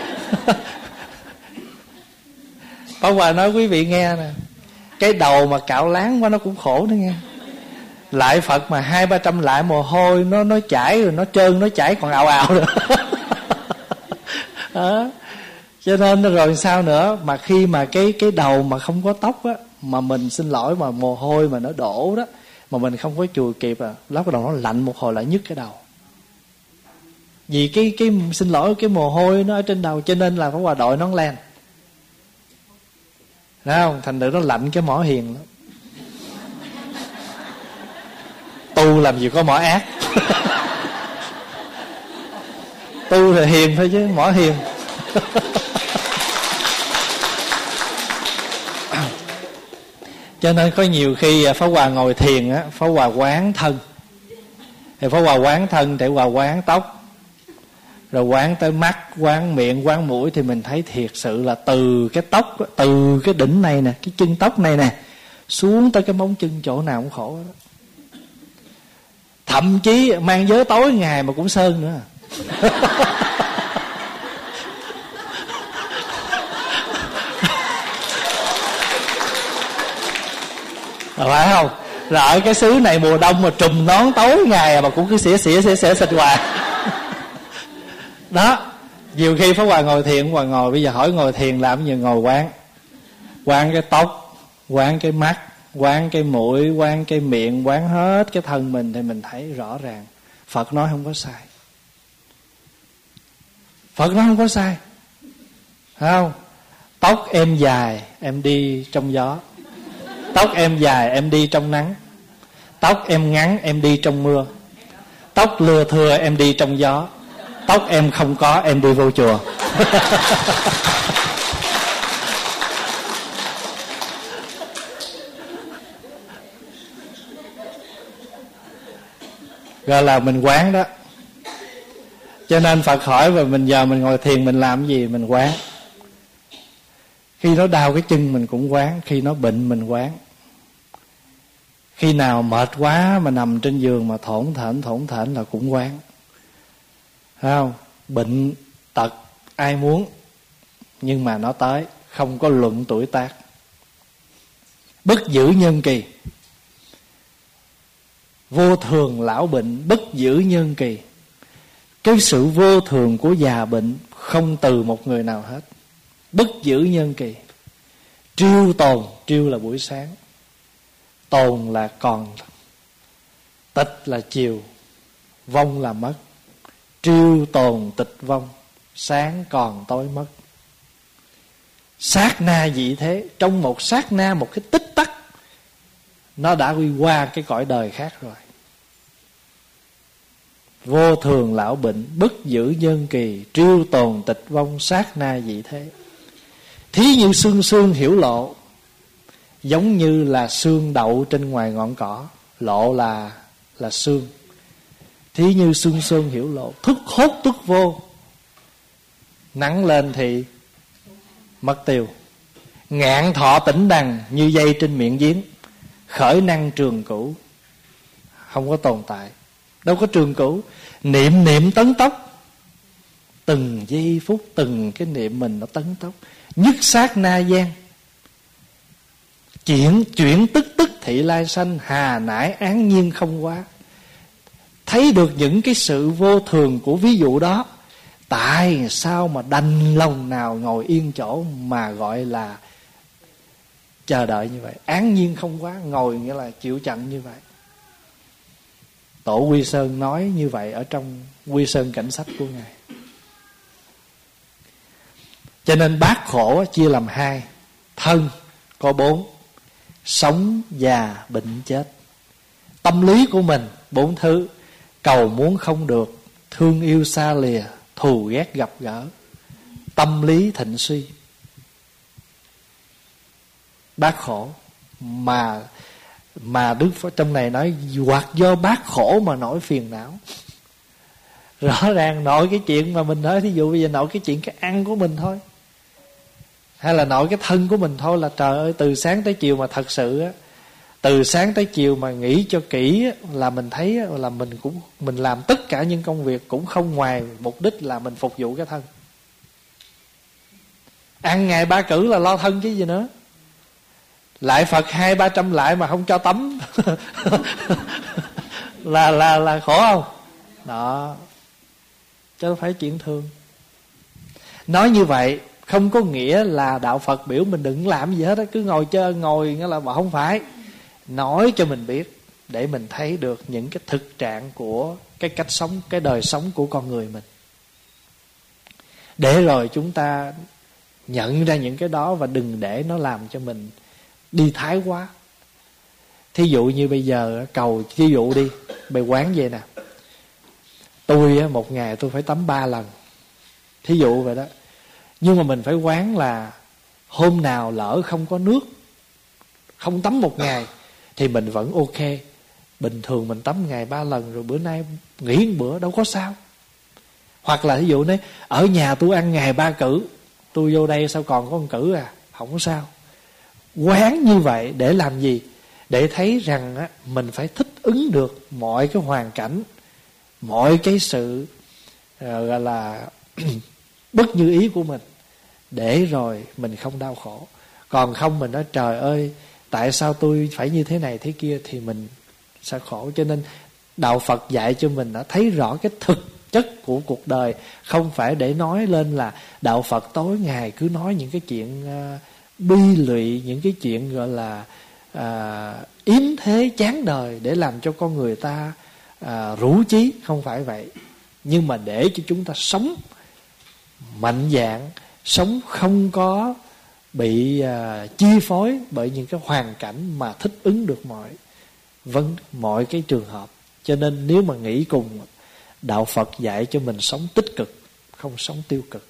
Pháp Hòa nói quý vị nghe nè, cái đầu mà cạo láng quá nó cũng khổ nữa nghe. Lại Phật mà hai ba trăm lại mồ hôi nó nó chảy rồi nó trơn nó chảy còn ào ào nữa. Đó. Cho nên rồi sao nữa, mà khi mà cái cái đầu mà không có tóc á, mà mình xin lỗi mà mồ hôi mà nó đổ đó, mà mình không có chùi kịp à, lát cái đầu nó lạnh một hồi lại nhức cái đầu. Vì cái cái xin lỗi cái mồ hôi nó ở trên đầu, cho nên là Pháp Hòa đội nón len. Thấy không? Thành thử nó lạnh cái mỏ hiền lắm. Tu làm gì có mỏ ác. Tu thì hiền thôi chứ mỏ hiền. Cho nên có nhiều khi Pháp Hòa ngồi thiền á, Pháp Hòa quán thân. Thì Pháp Hòa quán thân để Hòa quán tóc, rồi quán tới mắt, quán miệng, quán mũi, thì mình thấy thiệt sự là từ cái tóc, từ cái đỉnh này nè, cái chân tóc này nè, xuống tới cái móng chân chỗ nào cũng khổ đó. Thậm chí mang vớ tối ngày mà cũng sơn nữa. Phải không? Rồi ở cái xứ này mùa đông mà trùm nón tối ngày mà cũng cứ xỉa xỉa xỉa xỉa xịt hoài. Đó. Nhiều khi Pháp Hòa ngồi thiền, Hòa ngồi bây giờ hỏi ngồi thiền làm gì, ngồi quán. Quán cái tóc, quán cái mắt, quán cái mũi, quán cái miệng, quán hết cái thân mình, thì mình thấy rõ ràng Phật nói không có sai. Phật nói không có sai, phải không? Tóc em dài em đi trong gió, tóc em dài em đi trong nắng, tóc em ngắn em đi trong mưa, tóc lưa thưa em đi trong gió, tóc em không có em đi vô chùa. Gọi là mình quán đó. Cho nên Phật hỏi và mình giờ mình ngồi thiền mình làm cái gì? Mình quán. Khi nó đau cái chân mình cũng quán, khi nó bệnh mình quán. Khi nào mệt quá mà nằm trên giường mà thổn thển thổn thển là cũng quán. Thấy không? Bệnh tật ai muốn, nhưng mà nó tới, không có luận tuổi tác. Bất giữ nhân kỳ. Vô thường lão bệnh, bất giữ nhân kỳ. Cái sự vô thường của già bệnh không từ một người nào hết. Bất giữ nhân kỳ. Triêu tồn, triêu là buổi sáng, tồn là còn, tịch là chiều, vong là mất. Triêu tồn tịch vong, sáng còn tối mất. Sát na dị thế, trong một sát na, một cái tích tắc, nó đã đi qua cái cõi đời khác rồi. Vô thường lão bệnh, bất giữ nhân kỳ, triêu tồn tịch vong, sát na dị thế. Thí như sương sương hiểu lộ, giống như là sương đậu trên ngoài ngọn cỏ. Lộ là là sương. Thí như sương sương hiểu lộ, thức hốt tức vô. Nắng lên thì mất tiêu. Ngạn thọ tĩnh đằng, như dây trên miệng giếng. Khởi năng trường cửu, không có tồn tại. Đâu có trường cửu. Niệm niệm tấn tốc, từng giây phút, từng cái niệm mình nó tấn tốc. Nhất sát na gian, chuyển chuyển tức tức thị lai sanh, hà nải án nhiên không quá. Thấy được những cái sự vô thường của ví dụ đó, tại sao mà đành lòng nào ngồi yên chỗ mà gọi là chờ đợi như vậy. Án nhiên không quá, ngồi nghĩa là chịu trận như vậy. Tổ Quy Sơn nói như vậy ở trong Quy Sơn Cảnh Sách của Ngài. Cho nên bát khổ chia làm hai. Thân có bốn: sống, già, bệnh, chết. Tâm lý của mình bốn thứ: cầu muốn không được, thương yêu xa lìa, thù ghét gặp gỡ. Tâm lý thịnh suy, bát khổ. Mà Mà Đức Phật trong này nói hoặc do bát khổ mà nổi phiền não. Rõ ràng nổi cái chuyện mà mình nói, thí dụ bây giờ nổi cái chuyện cái ăn của mình thôi, hay là nổi cái thân của mình thôi, là trời ơi, từ sáng tới chiều mà thật sự á, từ sáng tới chiều mà nghĩ cho kỹ á, là mình thấy á, là mình cũng mình làm tất cả những công việc cũng không ngoài mục đích là mình phục vụ cái thân. Ăn ngày ba cử là lo thân chứ gì nữa. Lại Phật hai ba trăm lại mà không cho tắm là là là khổ không? Đó, chứ không phải chuyện thường. Nói như vậy không có nghĩa là đạo Phật biểu mình đừng làm gì hết á, cứ ngồi chơi ngồi nghĩa là mà không phải. Nói cho mình biết để mình thấy được những cái thực trạng của cái cách sống, cái đời sống của con người mình, để rồi chúng ta nhận ra những cái đó và đừng để nó làm cho mình đi thái quá. Thí dụ như bây giờ cầu, thí dụ đi, bề quán vậy nè, tôi một ngày tôi phải tắm ba lần, thí dụ vậy đó. Nhưng mà mình phải quán là hôm nào lỡ không có nước, không tắm một ngày thì mình vẫn ok. Bình thường mình tắm ngày ba lần, rồi bữa nay nghỉ một bữa đâu có sao. Hoặc là thí dụ đấy, ở nhà tôi ăn ngày ba cử, tôi vô đây sao còn có một cử à, không có sao. Quán như vậy để làm gì? Để thấy rằng á, mình phải thích ứng được mọi cái hoàn cảnh, mọi cái sự uh, gọi là bất như ý của mình, để rồi mình không đau khổ. Còn không mình nói trời ơi, tại sao tôi phải như thế này thế kia, thì mình sẽ khổ. Cho nên đạo Phật dạy cho mình đã thấy rõ cái thực chất của cuộc đời, không phải để nói lên là đạo Phật tối ngày cứ nói những cái chuyện uh, bi lụy, những cái chuyện gọi là à, yếm thế chán đời để làm cho con người ta à, rũ chí, không phải vậy. Nhưng mà để cho chúng ta sống mạnh dạn, sống không có bị à, chi phối bởi những cái hoàn cảnh, mà thích ứng được mọi vấn mọi cái trường hợp. Cho nên nếu mà nghĩ cùng, đạo Phật dạy cho mình sống tích cực, không sống tiêu cực.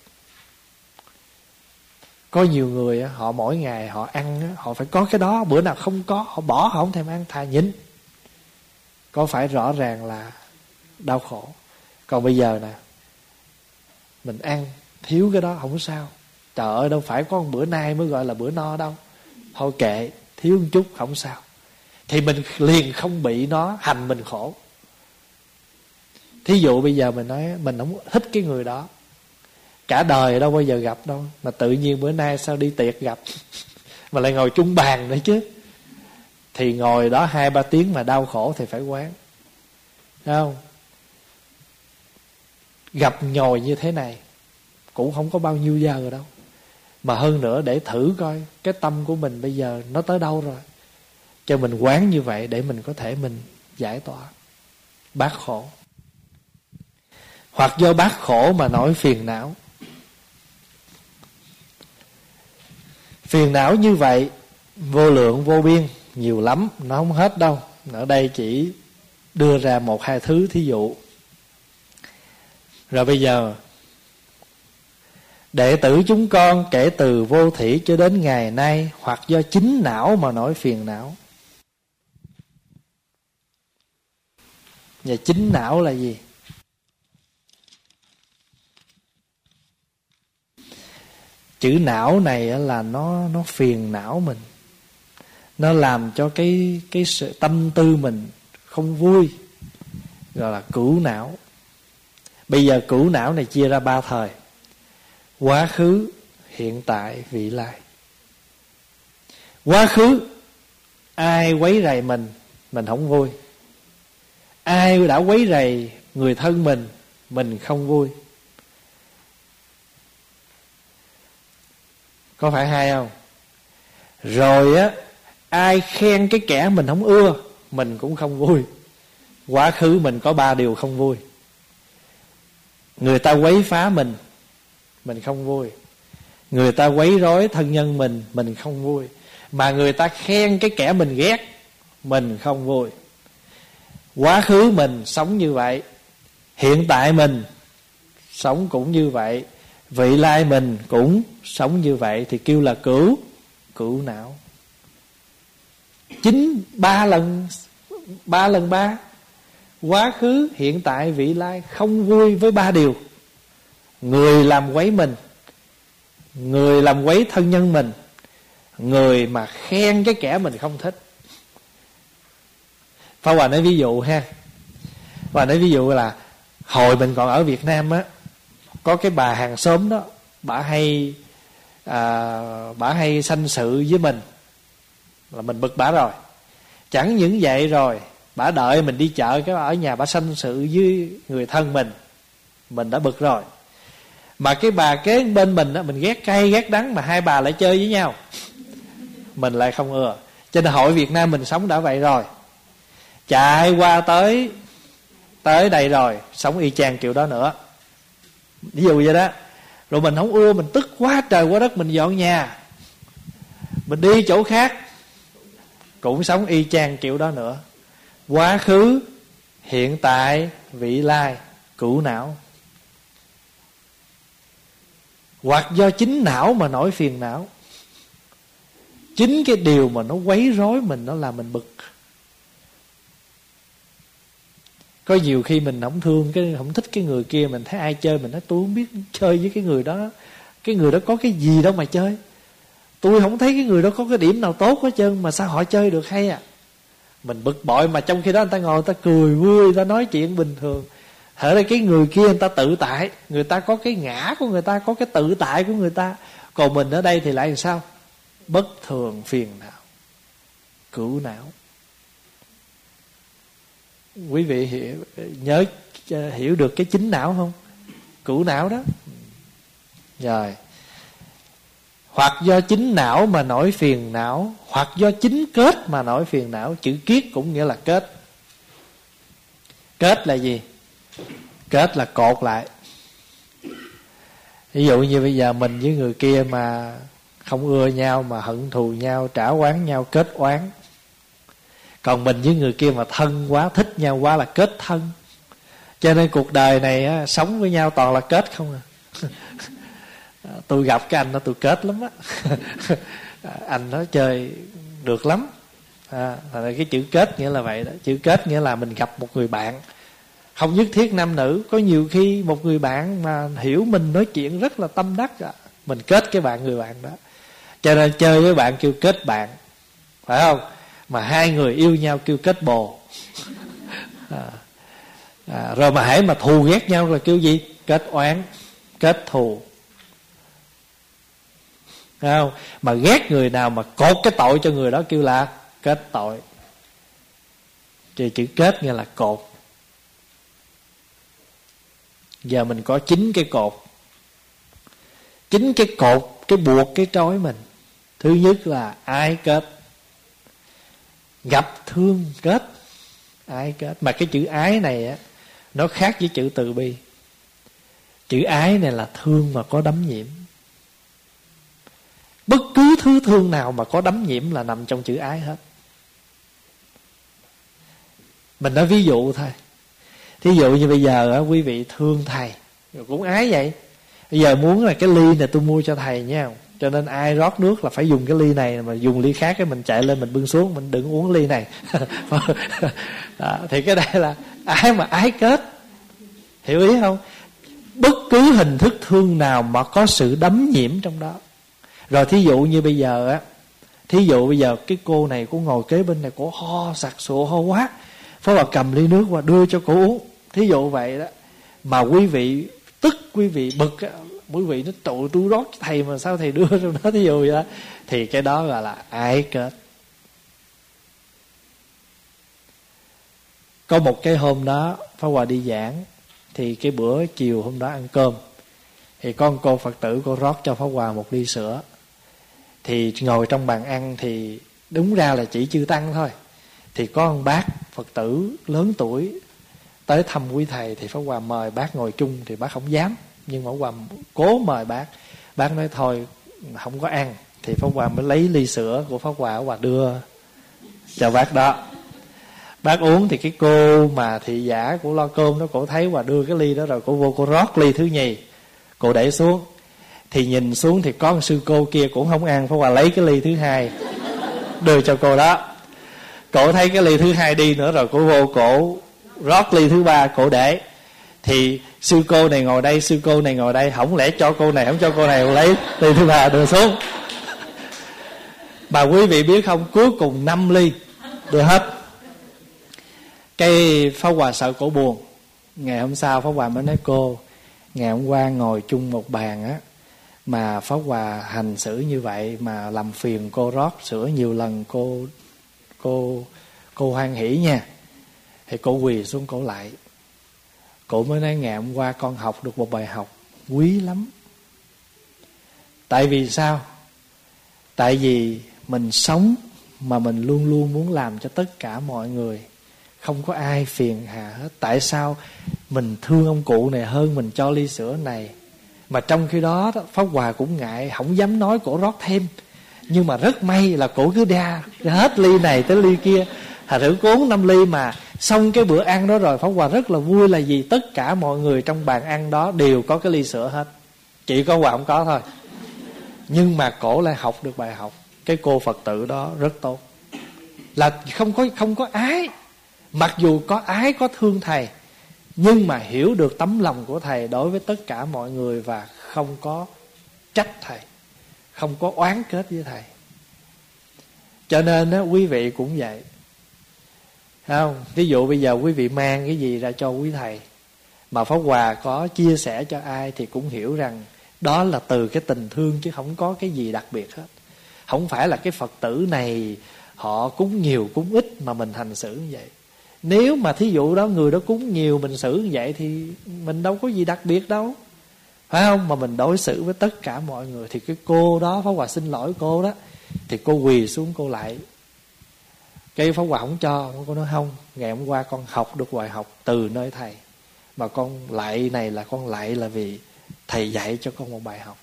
Có nhiều người họ mỗi ngày họ ăn, họ phải có cái đó, bữa nào không có họ bỏ, họ không thèm ăn, thà nhịn. Có phải rõ ràng là đau khổ. Còn bây giờ nè, mình ăn thiếu cái đó không sao. Trời ơi, đâu phải có một bữa nay mới gọi là bữa no đâu. Thôi kệ, thiếu một chút không sao. Thì mình liền không bị nó hành mình khổ. Thí dụ bây giờ mình nói mình không thích cái người đó, cả đời đâu bao giờ gặp đâu, mà tự nhiên bữa nay sao đi tiệc gặp mà lại ngồi chung bàn nữa chứ, thì ngồi đó hai ba tiếng mà đau khổ thì phải quán. Thấy không? Gặp nhồi như thế này cũng không có bao nhiêu giờ rồi đâu. Mà hơn nữa để thử coi cái tâm của mình bây giờ nó tới đâu rồi, cho mình quán như vậy để mình có thể mình giải tỏa bát khổ. Hoặc do bát khổ mà nổi phiền não. Phiền não như vậy vô lượng vô biên, nhiều lắm, nó không hết đâu. Ở đây chỉ đưa ra một hai thứ thí dụ. Rồi bây giờ đệ tử chúng con kể từ vô thủy cho đến ngày nay, hoặc do chính não mà nổi phiền não. Và chính não là gì? Chữ não này là nó nó phiền não mình, nó làm cho cái cái sự tâm tư mình không vui, gọi là cửu não. Bây giờ cửu não này chia ra ba thời: quá khứ, hiện tại, vị lai. Quá khứ, ai quấy rầy mình, mình không vui. Ai đã quấy rầy người thân mình, mình không vui. Có phải hay không? Rồi á, ai khen cái kẻ mình không ưa, mình cũng không vui. Quá khứ mình có ba điều không vui: người ta quấy phá mình, mình không vui. Người ta quấy rối thân nhân mình, mình không vui. Mà người ta khen cái kẻ mình ghét, mình không vui. Quá khứ mình sống như vậy, hiện tại mình sống cũng như vậy, vị lai mình cũng sống như vậy, thì kêu là cửu cửu não. Chính ba lần ba lần ba, quá khứ, hiện tại, vị lai, không vui với ba điều: người làm quấy mình, người làm quấy thân nhân mình, người mà khen cái kẻ mình không thích. Pháp Hòa nói ví dụ ha. Hòa nói ví dụ là hồi mình còn ở Việt Nam á, có cái bà hàng xóm đó, bà hay à, bà hay sanh sự với mình, là mình bực bả rồi. Chẳng những vậy rồi, bả đợi mình đi chợ, cái ở nhà bả sanh sự với người thân mình, mình đã bực rồi. Mà cái bà kế bên mình á, mình ghét cay ghét đắng, mà hai bà lại chơi với nhau, mình lại không ưa. Cho nên hội Việt Nam mình sống đã vậy rồi. Chạy qua tới Tới đây rồi, sống y chang kiểu đó nữa. Ví dụ vậy đó. Rồi mình không ưa, mình tức quá trời quá đất, mình dọn nhà, mình đi chỗ khác, cũng sống y chang kiểu đó nữa. Quá khứ, hiện tại, vị lai, cửu não. Hoặc do chính não mà nổi phiền não. Chính cái điều mà nó quấy rối mình, nó làm mình bực. Có nhiều khi mình không thương cái, không thích cái người kia, mình thấy ai chơi mình nói tôi không biết chơi với cái người đó. Cái người đó có cái gì đâu mà chơi. Tôi không thấy cái người đó có cái điểm nào tốt hết trơn, mà sao họ chơi được hay à. Mình bực bội, mà trong khi đó người ta ngồi, người ta cười vui, người ta nói chuyện bình thường. Ở đây cái người kia người ta tự tại, người ta có cái ngã của người ta, có cái tự tại của người ta. Còn mình ở đây thì lại làm sao? Bất thường, phiền não, cửu não. Quý vị hiểu, nhớ hiểu được cái chính não không? Cửu não đó. Rồi. hoặc do chính não mà nổi phiền não, hoặc do chính kết mà nổi phiền não. Chữ kiết cũng nghĩa là kết. Kết là gì? Kết là cột lại. Ví dụ như bây giờ mình với người kia mà không ưa nhau, mà hận thù nhau, trả oán nhau, kết oán. Còn mình với người kia mà thân quá, thích nhau quá là kết thân. Cho nên cuộc đời này á, sống với nhau toàn là kết không à. Tôi gặp cái anh đó tôi kết lắm á. Anh đó chơi được lắm. À, cái chữ kết nghĩa là vậy đó. Chữ kết nghĩa là mình gặp một người bạn, không nhất thiết nam nữ. Có nhiều khi một người bạn mà hiểu mình nói chuyện rất là tâm đắc à, mình kết cái bạn người bạn đó. Cho nên chơi với bạn kêu kết bạn, phải không? Mà hai người yêu nhau kêu kết bồ. à, à, Rồi mà hãy mà thù ghét nhau là kêu gì? Kết oán, kết thù. Phải không? Mà ghét người nào mà cột cái tội cho người đó kêu là kết tội. Thì chữ kết nghĩa là cột. Giờ mình có chín cái cột. Chín cái cột, cái buộc, cái trói mình. Thứ nhất là ái kết. Gặp thương kết. Ái kết. Mà cái chữ ái này á, nó khác với chữ từ bi. Chữ ái này là thương mà có đấm nhiễm. Bất cứ thứ thương nào mà có đấm nhiễm là nằm trong chữ ái hết. Mình nói ví dụ thôi. Thí dụ như bây giờ á, quý vị thương thầy, cũng ái vậy. Bây giờ muốn là cái ly này tôi mua cho thầy nha, cho nên ai rót nước là phải dùng cái ly này, mà dùng ly khác cái mình chạy lên mình bưng xuống, mình đừng uống ly này. Đó, thì cái đây là ái mà ái kết. Hiểu ý không? Bất cứ hình thức thương nào mà có sự đấm nhiễm trong đó. Rồi thí dụ như bây giờ á, thí dụ bây giờ cái cô này cô ngồi kế bên này, cô ho sặc sụa ho quá, Pháp Hòa cầm ly nước qua đưa cho cô uống. Thí dụ vậy đó. Mà quý vị tức, quý vị bực, quý vị nói tụi tôi rót cho thầy mà sao thầy đưa trong đó, thí dụ vậy đó. Thì cái đó gọi là ái kết. Có một cái hôm đó Pháp Hòa đi giảng, thì cái bữa chiều hôm đó ăn cơm, thì có một cô Phật tử cô rót cho Pháp Hòa một ly sữa. Thì ngồi trong bàn ăn thì đúng ra là chỉ chư tăng thôi. Thì có một bác Phật tử lớn tuổi tới thăm quý thầy, thì Pháp Hòa mời bác ngồi chung, thì bác không dám, nhưng mà Pháp Hòa cố mời bác. Bác nói thôi không có ăn, thì Pháp Hòa mới lấy ly sữa của Pháp Hòa, Pháp Hòa đưa cho bác đó. Bác uống thì cái cô mà thị giả của lo cơm đó, cổ thấy Hòa đưa cái ly đó rồi, cổ vô cổ rót ly thứ nhì, cổ để xuống. Thì nhìn xuống thì có một sư cô kia cũng không ăn, Pháp Hòa lấy cái ly thứ hai đưa cho cô đó. Cổ thấy cái ly thứ hai đi nữa rồi, cổ vô cổ rót ly thứ ba, cổ để. Thì sư cô này ngồi đây, sư cô này ngồi đây, không lẽ cho cô này không cho cô này, lấy ly thứ ba đưa xuống. Mà quý vị biết không, cuối cùng năm ly đưa hết. Cái Pháp Hòa sợ cổ buồn. Ngày hôm sau Pháp Hòa mới nói cô, ngày hôm qua ngồi chung một bàn á, mà Pháp Hòa hành xử như vậy mà làm phiền cô rót sữa nhiều lần, cô cô cô hoan hỷ nha. Thì cô quỳ xuống cổ lại. Cô mới nói ngày hôm qua con học được một bài học quý lắm. Tại vì sao? Tại vì mình sống mà mình luôn luôn muốn làm cho tất cả mọi người, không có ai phiền hà hết. Tại sao mình thương ông cụ này hơn mình cho ly sữa này? Mà trong khi đó Pháp Hòa cũng ngại, không dám nói cổ rót thêm. Nhưng mà rất may là cổ cứ đa hết ly này tới ly kia. Hà thử cô uống năm ly mà xong cái bữa ăn đó rồi, Pháp Hòa rất là vui là gì? Tất cả mọi người trong bàn ăn đó đều có cái ly sữa hết, chỉ có Hòa không có thôi. Nhưng mà cổ lại học được bài học. Cái cô Phật tử đó rất tốt, là không có không có ái. Mặc dù có ái, có thương thầy, nhưng mà hiểu được tấm lòng của thầy đối với tất cả mọi người, và không có trách thầy, không có oán kết với thầy. Cho nên đó, quý vị cũng vậy, không? Ví dụ bây giờ quý vị mang cái gì ra cho quý thầy, mà Pháp Hòa có chia sẻ cho ai thì cũng hiểu rằng đó là từ cái tình thương, chứ không có cái gì đặc biệt hết. Không phải là cái Phật tử này họ cúng nhiều cúng ít mà mình hành xử như vậy. Nếu mà thí dụ đó người đó cúng nhiều mình xử như vậy thì mình đâu có gì đặc biệt đâu, phải không? Mà mình đối xử với tất cả mọi người. Thì cái cô đó, Pháp Hòa xin lỗi cô đó, thì cô quỳ xuống cô lại. Cái Pháp Hòa không cho. Cô nói không, ngày hôm qua con học được bài học từ nơi thầy, mà con lại này là con lại là vì thầy dạy cho con một bài học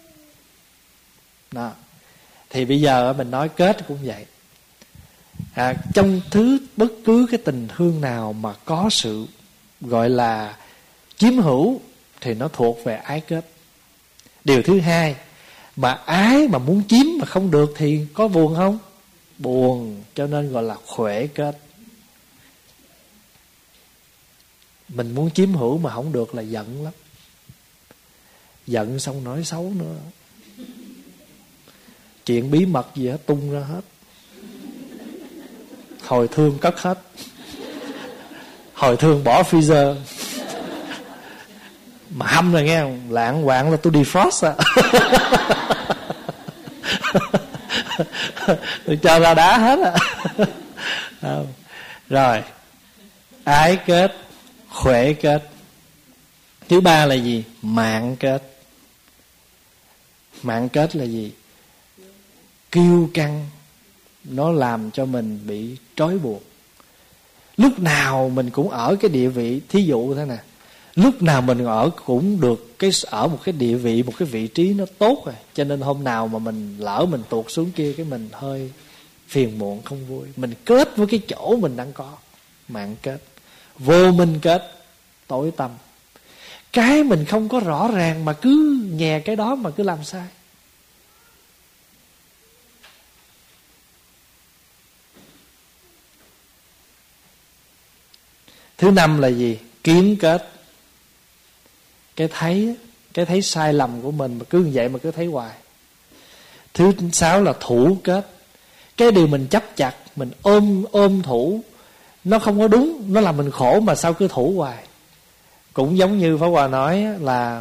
đó. Thì bây giờ mình nói kết cũng vậy. À, trong thứ bất cứ cái tình thương nào mà có sự gọi là chiếm hữu thì nó thuộc về ái kết. Điều thứ hai, mà ái mà muốn chiếm mà không được thì có buồn không? Buồn, cho nên gọi là khuể kết. Mình muốn chiếm hữu mà không được là giận lắm. Giận xong nói xấu nữa, chuyện bí mật gì hết tung ra hết, hồi thương cất hết, hồi thương bỏ freezer. Mà hâm rồi nghe không, lạng quạng là tôi defrost á. Tôi cho ra đá hết á. Rồi, ái kết, khuể kết. Thứ ba là gì? Mạng kết. Mạng kết là gì? Kiêu căng, nó làm cho mình bị trói buộc. Lúc nào mình cũng ở cái địa vị, thí dụ thế nè, lúc nào mình ở cũng được cái ở một cái địa vị, một cái vị trí nó tốt rồi. Cho nên hôm nào mà mình lỡ mình tuột xuống kia, cái mình hơi phiền muộn không vui. Mình kết với cái chỗ mình đang có. Mạng kết. Vô minh kết, tối tăm. Cái mình không có rõ ràng mà cứ nhè cái đó mà cứ làm sai. Thứ năm là gì? Kiến kết. Cái thấy, cái thấy sai lầm của mình mà cứ như vậy mà cứ thấy hoài. Thứ sáu là thủ kết. Cái điều mình chấp chặt, mình ôm ôm thủ, nó không có đúng, nó làm mình khổ mà sao cứ thủ hoài. Cũng giống như Pháp Hòa nói là,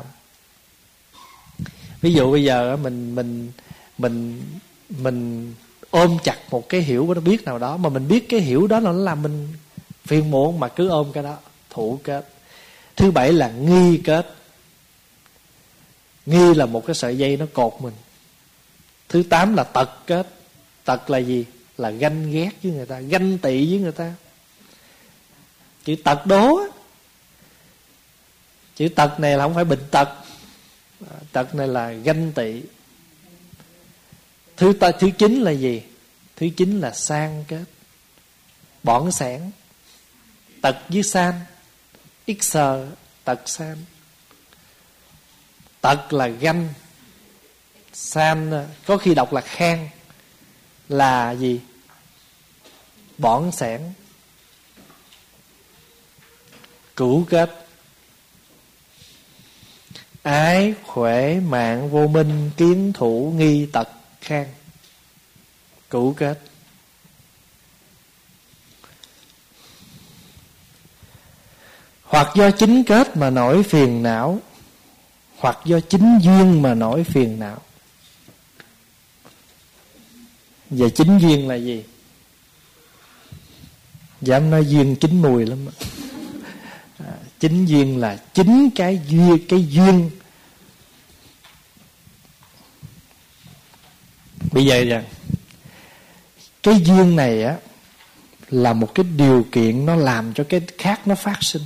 ví dụ bây giờ mình mình mình mình ôm chặt một cái hiểu nó biết nào đó, mà mình biết cái hiểu đó nó làm mình phiền muộn mà cứ ôm cái đó, thủ kết. Thứ bảy là nghi kết. Nghi là một cái sợi dây nó cột mình. Thứ tám là tật kết. Tật là gì? Là ganh ghét với người ta, ganh tị với người ta. Chữ tật đố á. Chữ tật này là không phải bệnh tật. Tật này là ganh tị. Thứ ta, thứ chín là gì? Thứ chín là sang kết. Bỏng sẻn. Tật với san, x tật san. Tật là ganh, san có khi đọc là khang, là gì? Bỏng sẻn. Cửu kết. Ái, khuể, mạng, vô minh, kiến, thủ, nghi, tật, khang. Cửu kết. Hoặc do chính kết mà nổi phiền não, hoặc do chính duyên mà nổi phiền não. Và chính duyên là gì? Dám nói duyên chín mùi lắm. À, chính duyên là chính cái duyên, cái duyên. Bây giờ rằng cái duyên này á là một cái điều kiện nó làm cho cái khác nó phát sinh.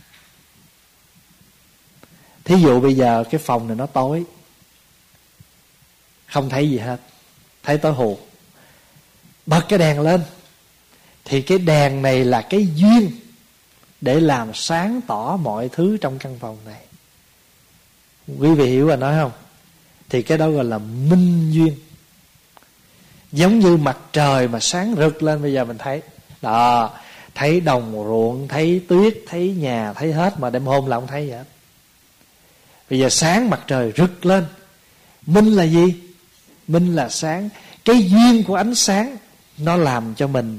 Thí dụ bây giờ cái phòng này nó tối, không thấy gì hết, thấy tối hù. Bật cái đèn lên, thì cái đèn này là cái duyên để làm sáng tỏ mọi thứ trong căn phòng này. Quý vị hiểu rồi nói không? Thì cái đó gọi là minh duyên. Giống như mặt trời mà sáng rực lên, bây giờ mình thấy đó, thấy đồng ruộng, thấy tuyết, thấy nhà, thấy hết, mà đêm hôm là không thấy gì hết. Bây giờ sáng mặt trời rực lên, minh là gì? Minh là sáng. Cái duyên của ánh sáng nó làm cho mình.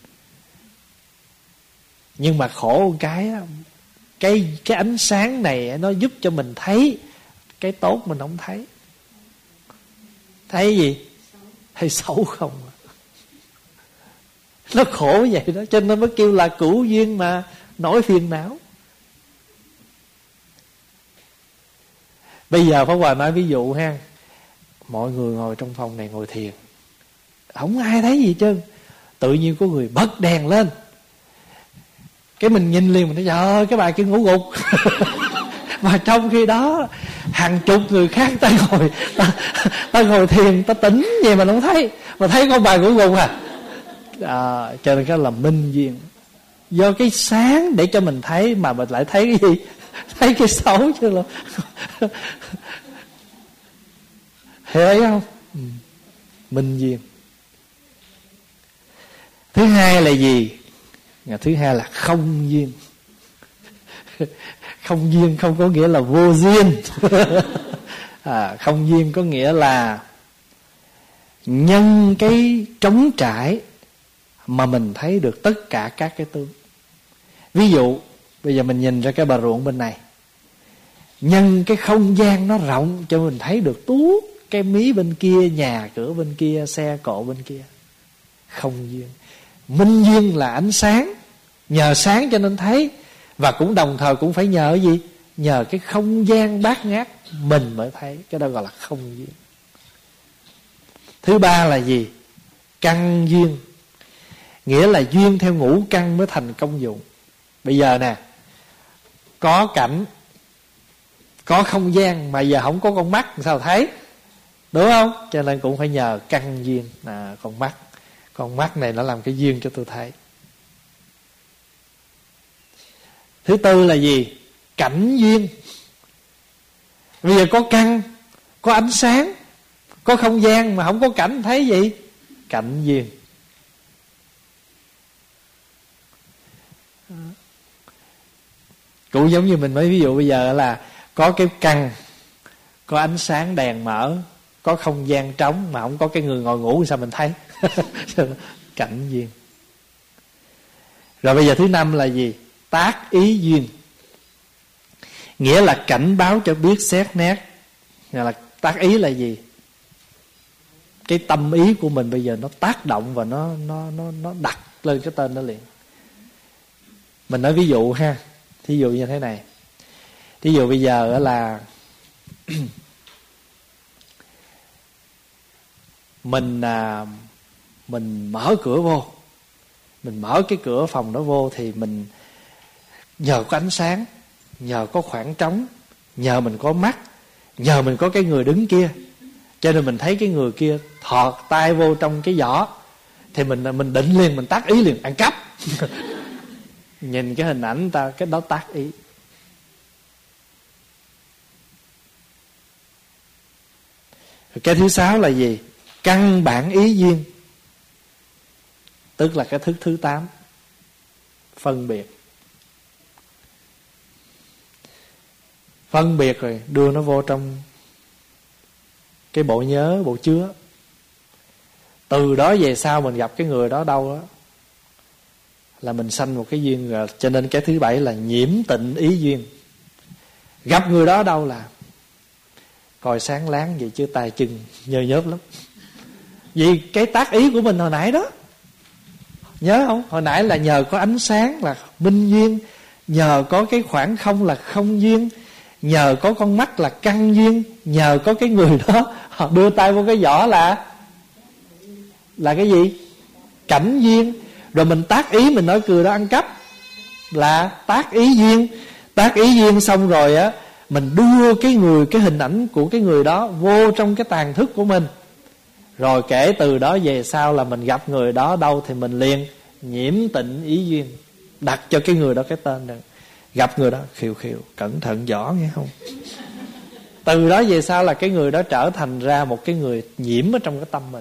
Nhưng mà khổ một cái Cái, cái ánh sáng này nó giúp cho mình thấy cái tốt mình không thấy. Thấy gì? Thấy xấu không. Nó khổ vậy đó. Cho nên nó mới kêu là cửu duyên mà nổi phiền não. Bây giờ Pháp Hòa nói ví dụ ha, mọi người ngồi trong phòng này ngồi thiền, không ai thấy gì hết trơn, tự nhiên có người bật đèn lên, cái mình nhìn liền, mình nói trời ơi cái bà kia ngủ gục. Mà trong khi đó hàng chục người khác ta ngồi ta, ta ngồi thiền, ta tỉnh vậy mà không thấy, mà thấy con bà ngủ gục à. À, cho nên cái là minh duyên, do cái sáng để cho mình thấy mà mình lại thấy cái gì, thấy cái xấu chứ là. Hiểu ấy không? Ừ. Minh duyên. Thứ hai là gì? Thứ hai là không duyên. Không duyên không có nghĩa là vô duyên. À, không duyên có nghĩa là nhân cái trống trải mà mình thấy được tất cả các cái tướng. Ví dụ bây giờ mình nhìn ra cái bờ ruộng bên này, nhân cái không gian nó rộng cho mình thấy được tuốt cái mí bên kia, nhà cửa bên kia, xe cộ bên kia. Không duyên. Minh duyên là ánh sáng, nhờ sáng cho nên thấy, và cũng đồng thời cũng phải nhờ cái gì? Nhờ cái không gian bát ngát mình mới thấy. Cái đó gọi là không duyên. Thứ ba là gì? Căn duyên. Nghĩa là duyên theo ngũ căn mới thành công dụng. Bây giờ nè, có cảnh, có không gian, mà giờ không có con mắt sao thấy, đúng không? Cho nên cũng phải nhờ căn duyên. À, con mắt, con mắt này nó làm cái duyên cho tôi thấy. Thứ tư là gì? Cảnh duyên. Bây giờ có căn, có ánh sáng, có không gian mà không có cảnh thấy gì? Cảnh duyên. Cũng giống như mình mới ví dụ bây giờ là có cái căn, có ánh sáng đèn mở, có không gian trống mà không có cái người ngồi ngủ, sao mình thấy? Cảnh duyên. Rồi bây giờ thứ năm là gì? Tác ý duyên. Nghĩa là cảnh báo cho biết xét nét. Nghĩa là tác ý là gì? Cái tâm ý của mình bây giờ nó tác động và nó nó nó nó đặt lên cái tên đó liền. Mình nói ví dụ ha, thí dụ như thế này. Thí dụ bây giờ là mình à, mình mở cửa vô, mình mở cái cửa phòng đó vô thì mình nhờ có ánh sáng, nhờ có khoảng trống, nhờ mình có mắt, nhờ mình có cái người đứng kia, cho nên mình thấy cái người kia thọt tay vô trong cái giỏ thì mình mình định liền, mình tác ý liền, ăn cắp. Nhìn cái hình ảnh ta, cái đó tác ý. Cái thứ sáu là gì? Căn bản ý duyên. Tức là cái thức thứ tám, phân biệt. Phân biệt rồi đưa nó vô trong cái bộ nhớ, bộ chứa. Từ đó về sau mình gặp cái người đó đâu đó là mình sanh một cái duyên rồi. Cho nên cái thứ bảy là nhiễm tịnh ý duyên. Gặp người đó đâu là coi sáng láng vậy chứ tay chân nhơ nhớp lắm. Vì cái tác ý của mình hồi nãy đó, nhớ không? Hồi nãy là nhờ có ánh sáng là minh duyên, nhờ có cái khoảng không là không duyên, nhờ có con mắt là căn duyên, nhờ có cái người đó họ đưa tay vô cái giỏ là là cái gì? Cảnh duyên. Rồi mình tác ý, mình nói cười đó ăn cắp là tác ý duyên. Tác ý duyên xong rồi á, mình đưa cái người, cái hình ảnh của cái người đó vô trong cái tàn thức của mình. Rồi kể từ đó về sau là mình gặp người đó đâu thì mình liền nhiễm tịnh ý duyên, đặt cho cái người đó cái tên này. Gặp người đó khiều khiều, cẩn thận giỏ nghe không? Từ đó về sau là cái người đó trở thành ra một cái người nhiễm ở trong cái tâm mình.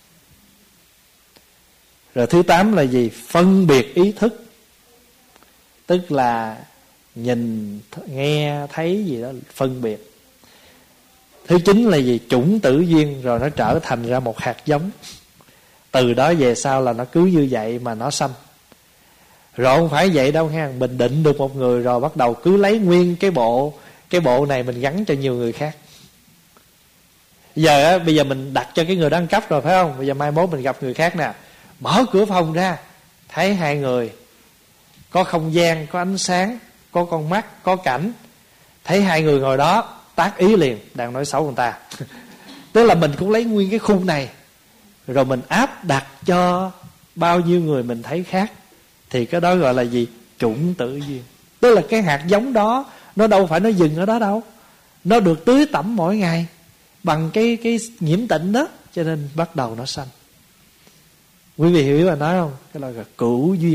Rồi thứ tám là gì? Phân biệt ý thức. Tức là nhìn, nghe, thấy gì đó, phân biệt. Thứ chín là gì? Chủng tử duyên. Rồi nó trở thành ra một hạt giống. Từ đó về sau là nó cứ như vậy mà nó sanh. Rồi không phải vậy đâu ha. Mình định được một người rồi bắt đầu cứ lấy nguyên cái bộ Cái bộ này mình gắn cho nhiều người khác. Giờ á, bây giờ mình đặt cho cái người đó ăn cắp rồi phải không? Bây giờ mai mốt mình gặp người khác nè, mở cửa phòng ra thấy hai người, có không gian, có ánh sáng, có con mắt, có cảnh. Thấy hai người ngồi đó, tác ý liền, đang nói xấu người ta. Tức là mình cũng lấy nguyên cái khung này, rồi mình áp đặt cho bao nhiêu người mình thấy khác. Thì cái đó gọi là gì? Chủng tử duyên. Tức là cái hạt giống đó, nó đâu phải nó dừng ở đó đâu, nó được tưới tẩm mỗi ngày bằng cái cái nhiễm tịnh đó, cho nên bắt đầu nó sanh. Quý vị hiểu ý bà nói không? Cái đó là cửu duyên.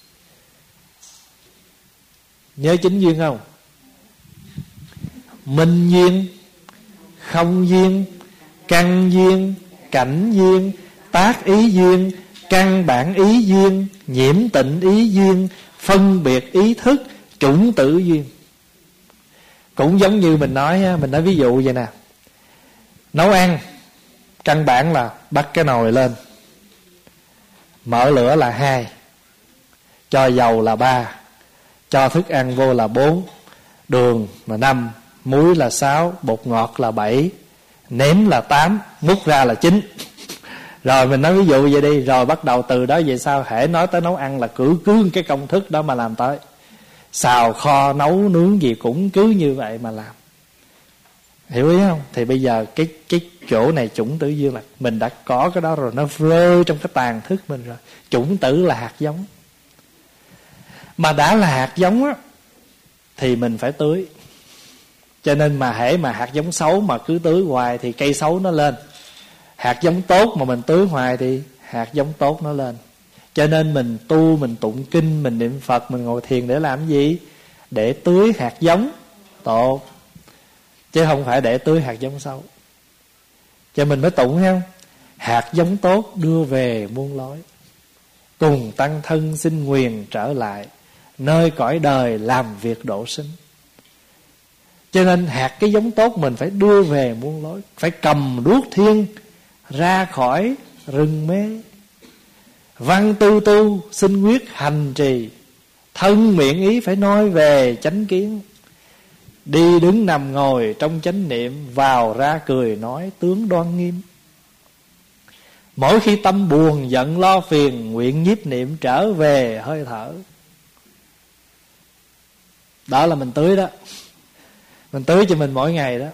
Nhớ chính duyên không? Minh duyên, không duyên, căn duyên, cảnh duyên, tác ý duyên, căn bản ý duyên, nhiễm tịnh ý duyên, phân biệt ý thức, chủng tử duyên. Cũng giống như mình nói, mình nói ví dụ vậy nè. Nấu ăn, căn bản là bắt cái nồi lên, mở lửa là hai, cho dầu là ba, cho thức ăn vô là bốn, đường là năm, muối là sáu, bột ngọt là bảy, nếm là tám, múc ra là chín. Rồi mình nói ví dụ vậy đi. Rồi bắt đầu từ đó về sau, hễ nói tới nấu ăn là cứ cứ cái công thức đó mà làm tới. Xào kho nấu nướng gì cũng cứ như vậy mà làm. Hiểu ý không? Thì bây giờ cái cái chỗ này chủng tử duyên là mình đã có cái đó rồi, nó rơi trong cái tàn thức mình rồi. Chủng tử là hạt giống. Mà đã là hạt giống á, thì mình phải tưới. Cho nên mà hễ mà hạt giống xấu mà cứ tưới hoài thì cây xấu nó lên. Hạt giống tốt mà mình tưới hoài thì hạt giống tốt nó lên. Cho nên mình tu, mình tụng kinh, mình niệm Phật, mình ngồi thiền để làm gì? Để tưới hạt giống tốt, chứ không phải để tưới hạt giống xấu. Cho mình mới tụng thấy không? Hạt giống tốt đưa về muôn lối, cùng tăng thân xin nguyền trở lại, nơi cõi đời làm việc độ sinh. Cho nên hạt cái giống tốt mình phải đưa về muôn lối, phải cầm đuốc thiên ra khỏi rừng mê. Văn tu tu xin quyết hành trì, thân miệng ý phải nói về chánh kiến. Đi đứng nằm ngồi trong chánh niệm, vào ra cười nói tướng đoan nghiêm. Mỗi khi tâm buồn giận lo phiền, nguyện nhiếp niệm trở về hơi thở. Đó là mình tưới đó. Mình tưới cho mình mỗi ngày đó.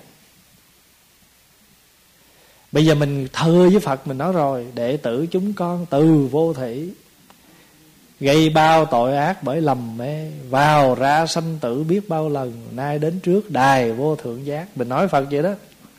Bây giờ mình thưa với Phật, mình nói rồi, đệ tử chúng con từ vô thủy, gây bao tội ác bởi lầm mê, vào ra sanh tử biết bao lần, nay đến trước đài vô thượng giác. Mình nói Phật vậy đó.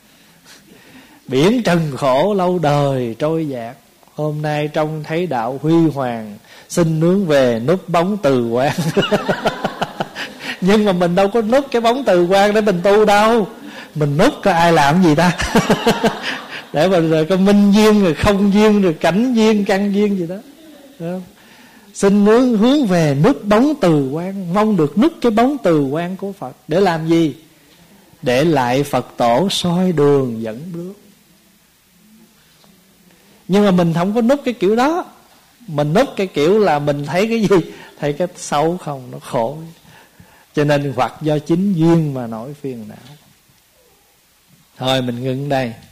Biển trần khổ lâu đời trôi dạt, hôm nay trông thấy đạo huy hoàng, xin nướng về núp bóng từ quan. Nhưng mà mình đâu có núp cái bóng từ quan để mình tu đâu. Mình núp có ai làm gì ta? Để mà rồi có minh duyên, rồi không duyên, rồi cảnh duyên, căn duyên gì đó, không? Xin hướng hướng về núp bóng từ quan, mong được núp cái bóng từ quan của Phật. Để làm gì? Để lại Phật tổ soi đường dẫn bước. Nhưng mà mình không có núp cái kiểu đó. Mình núp cái kiểu là mình thấy cái gì? Thấy cái xấu không, nó khổ. Cho nên hoặc do chính duyên mà nổi phiền não. Thôi mình ngưng đây.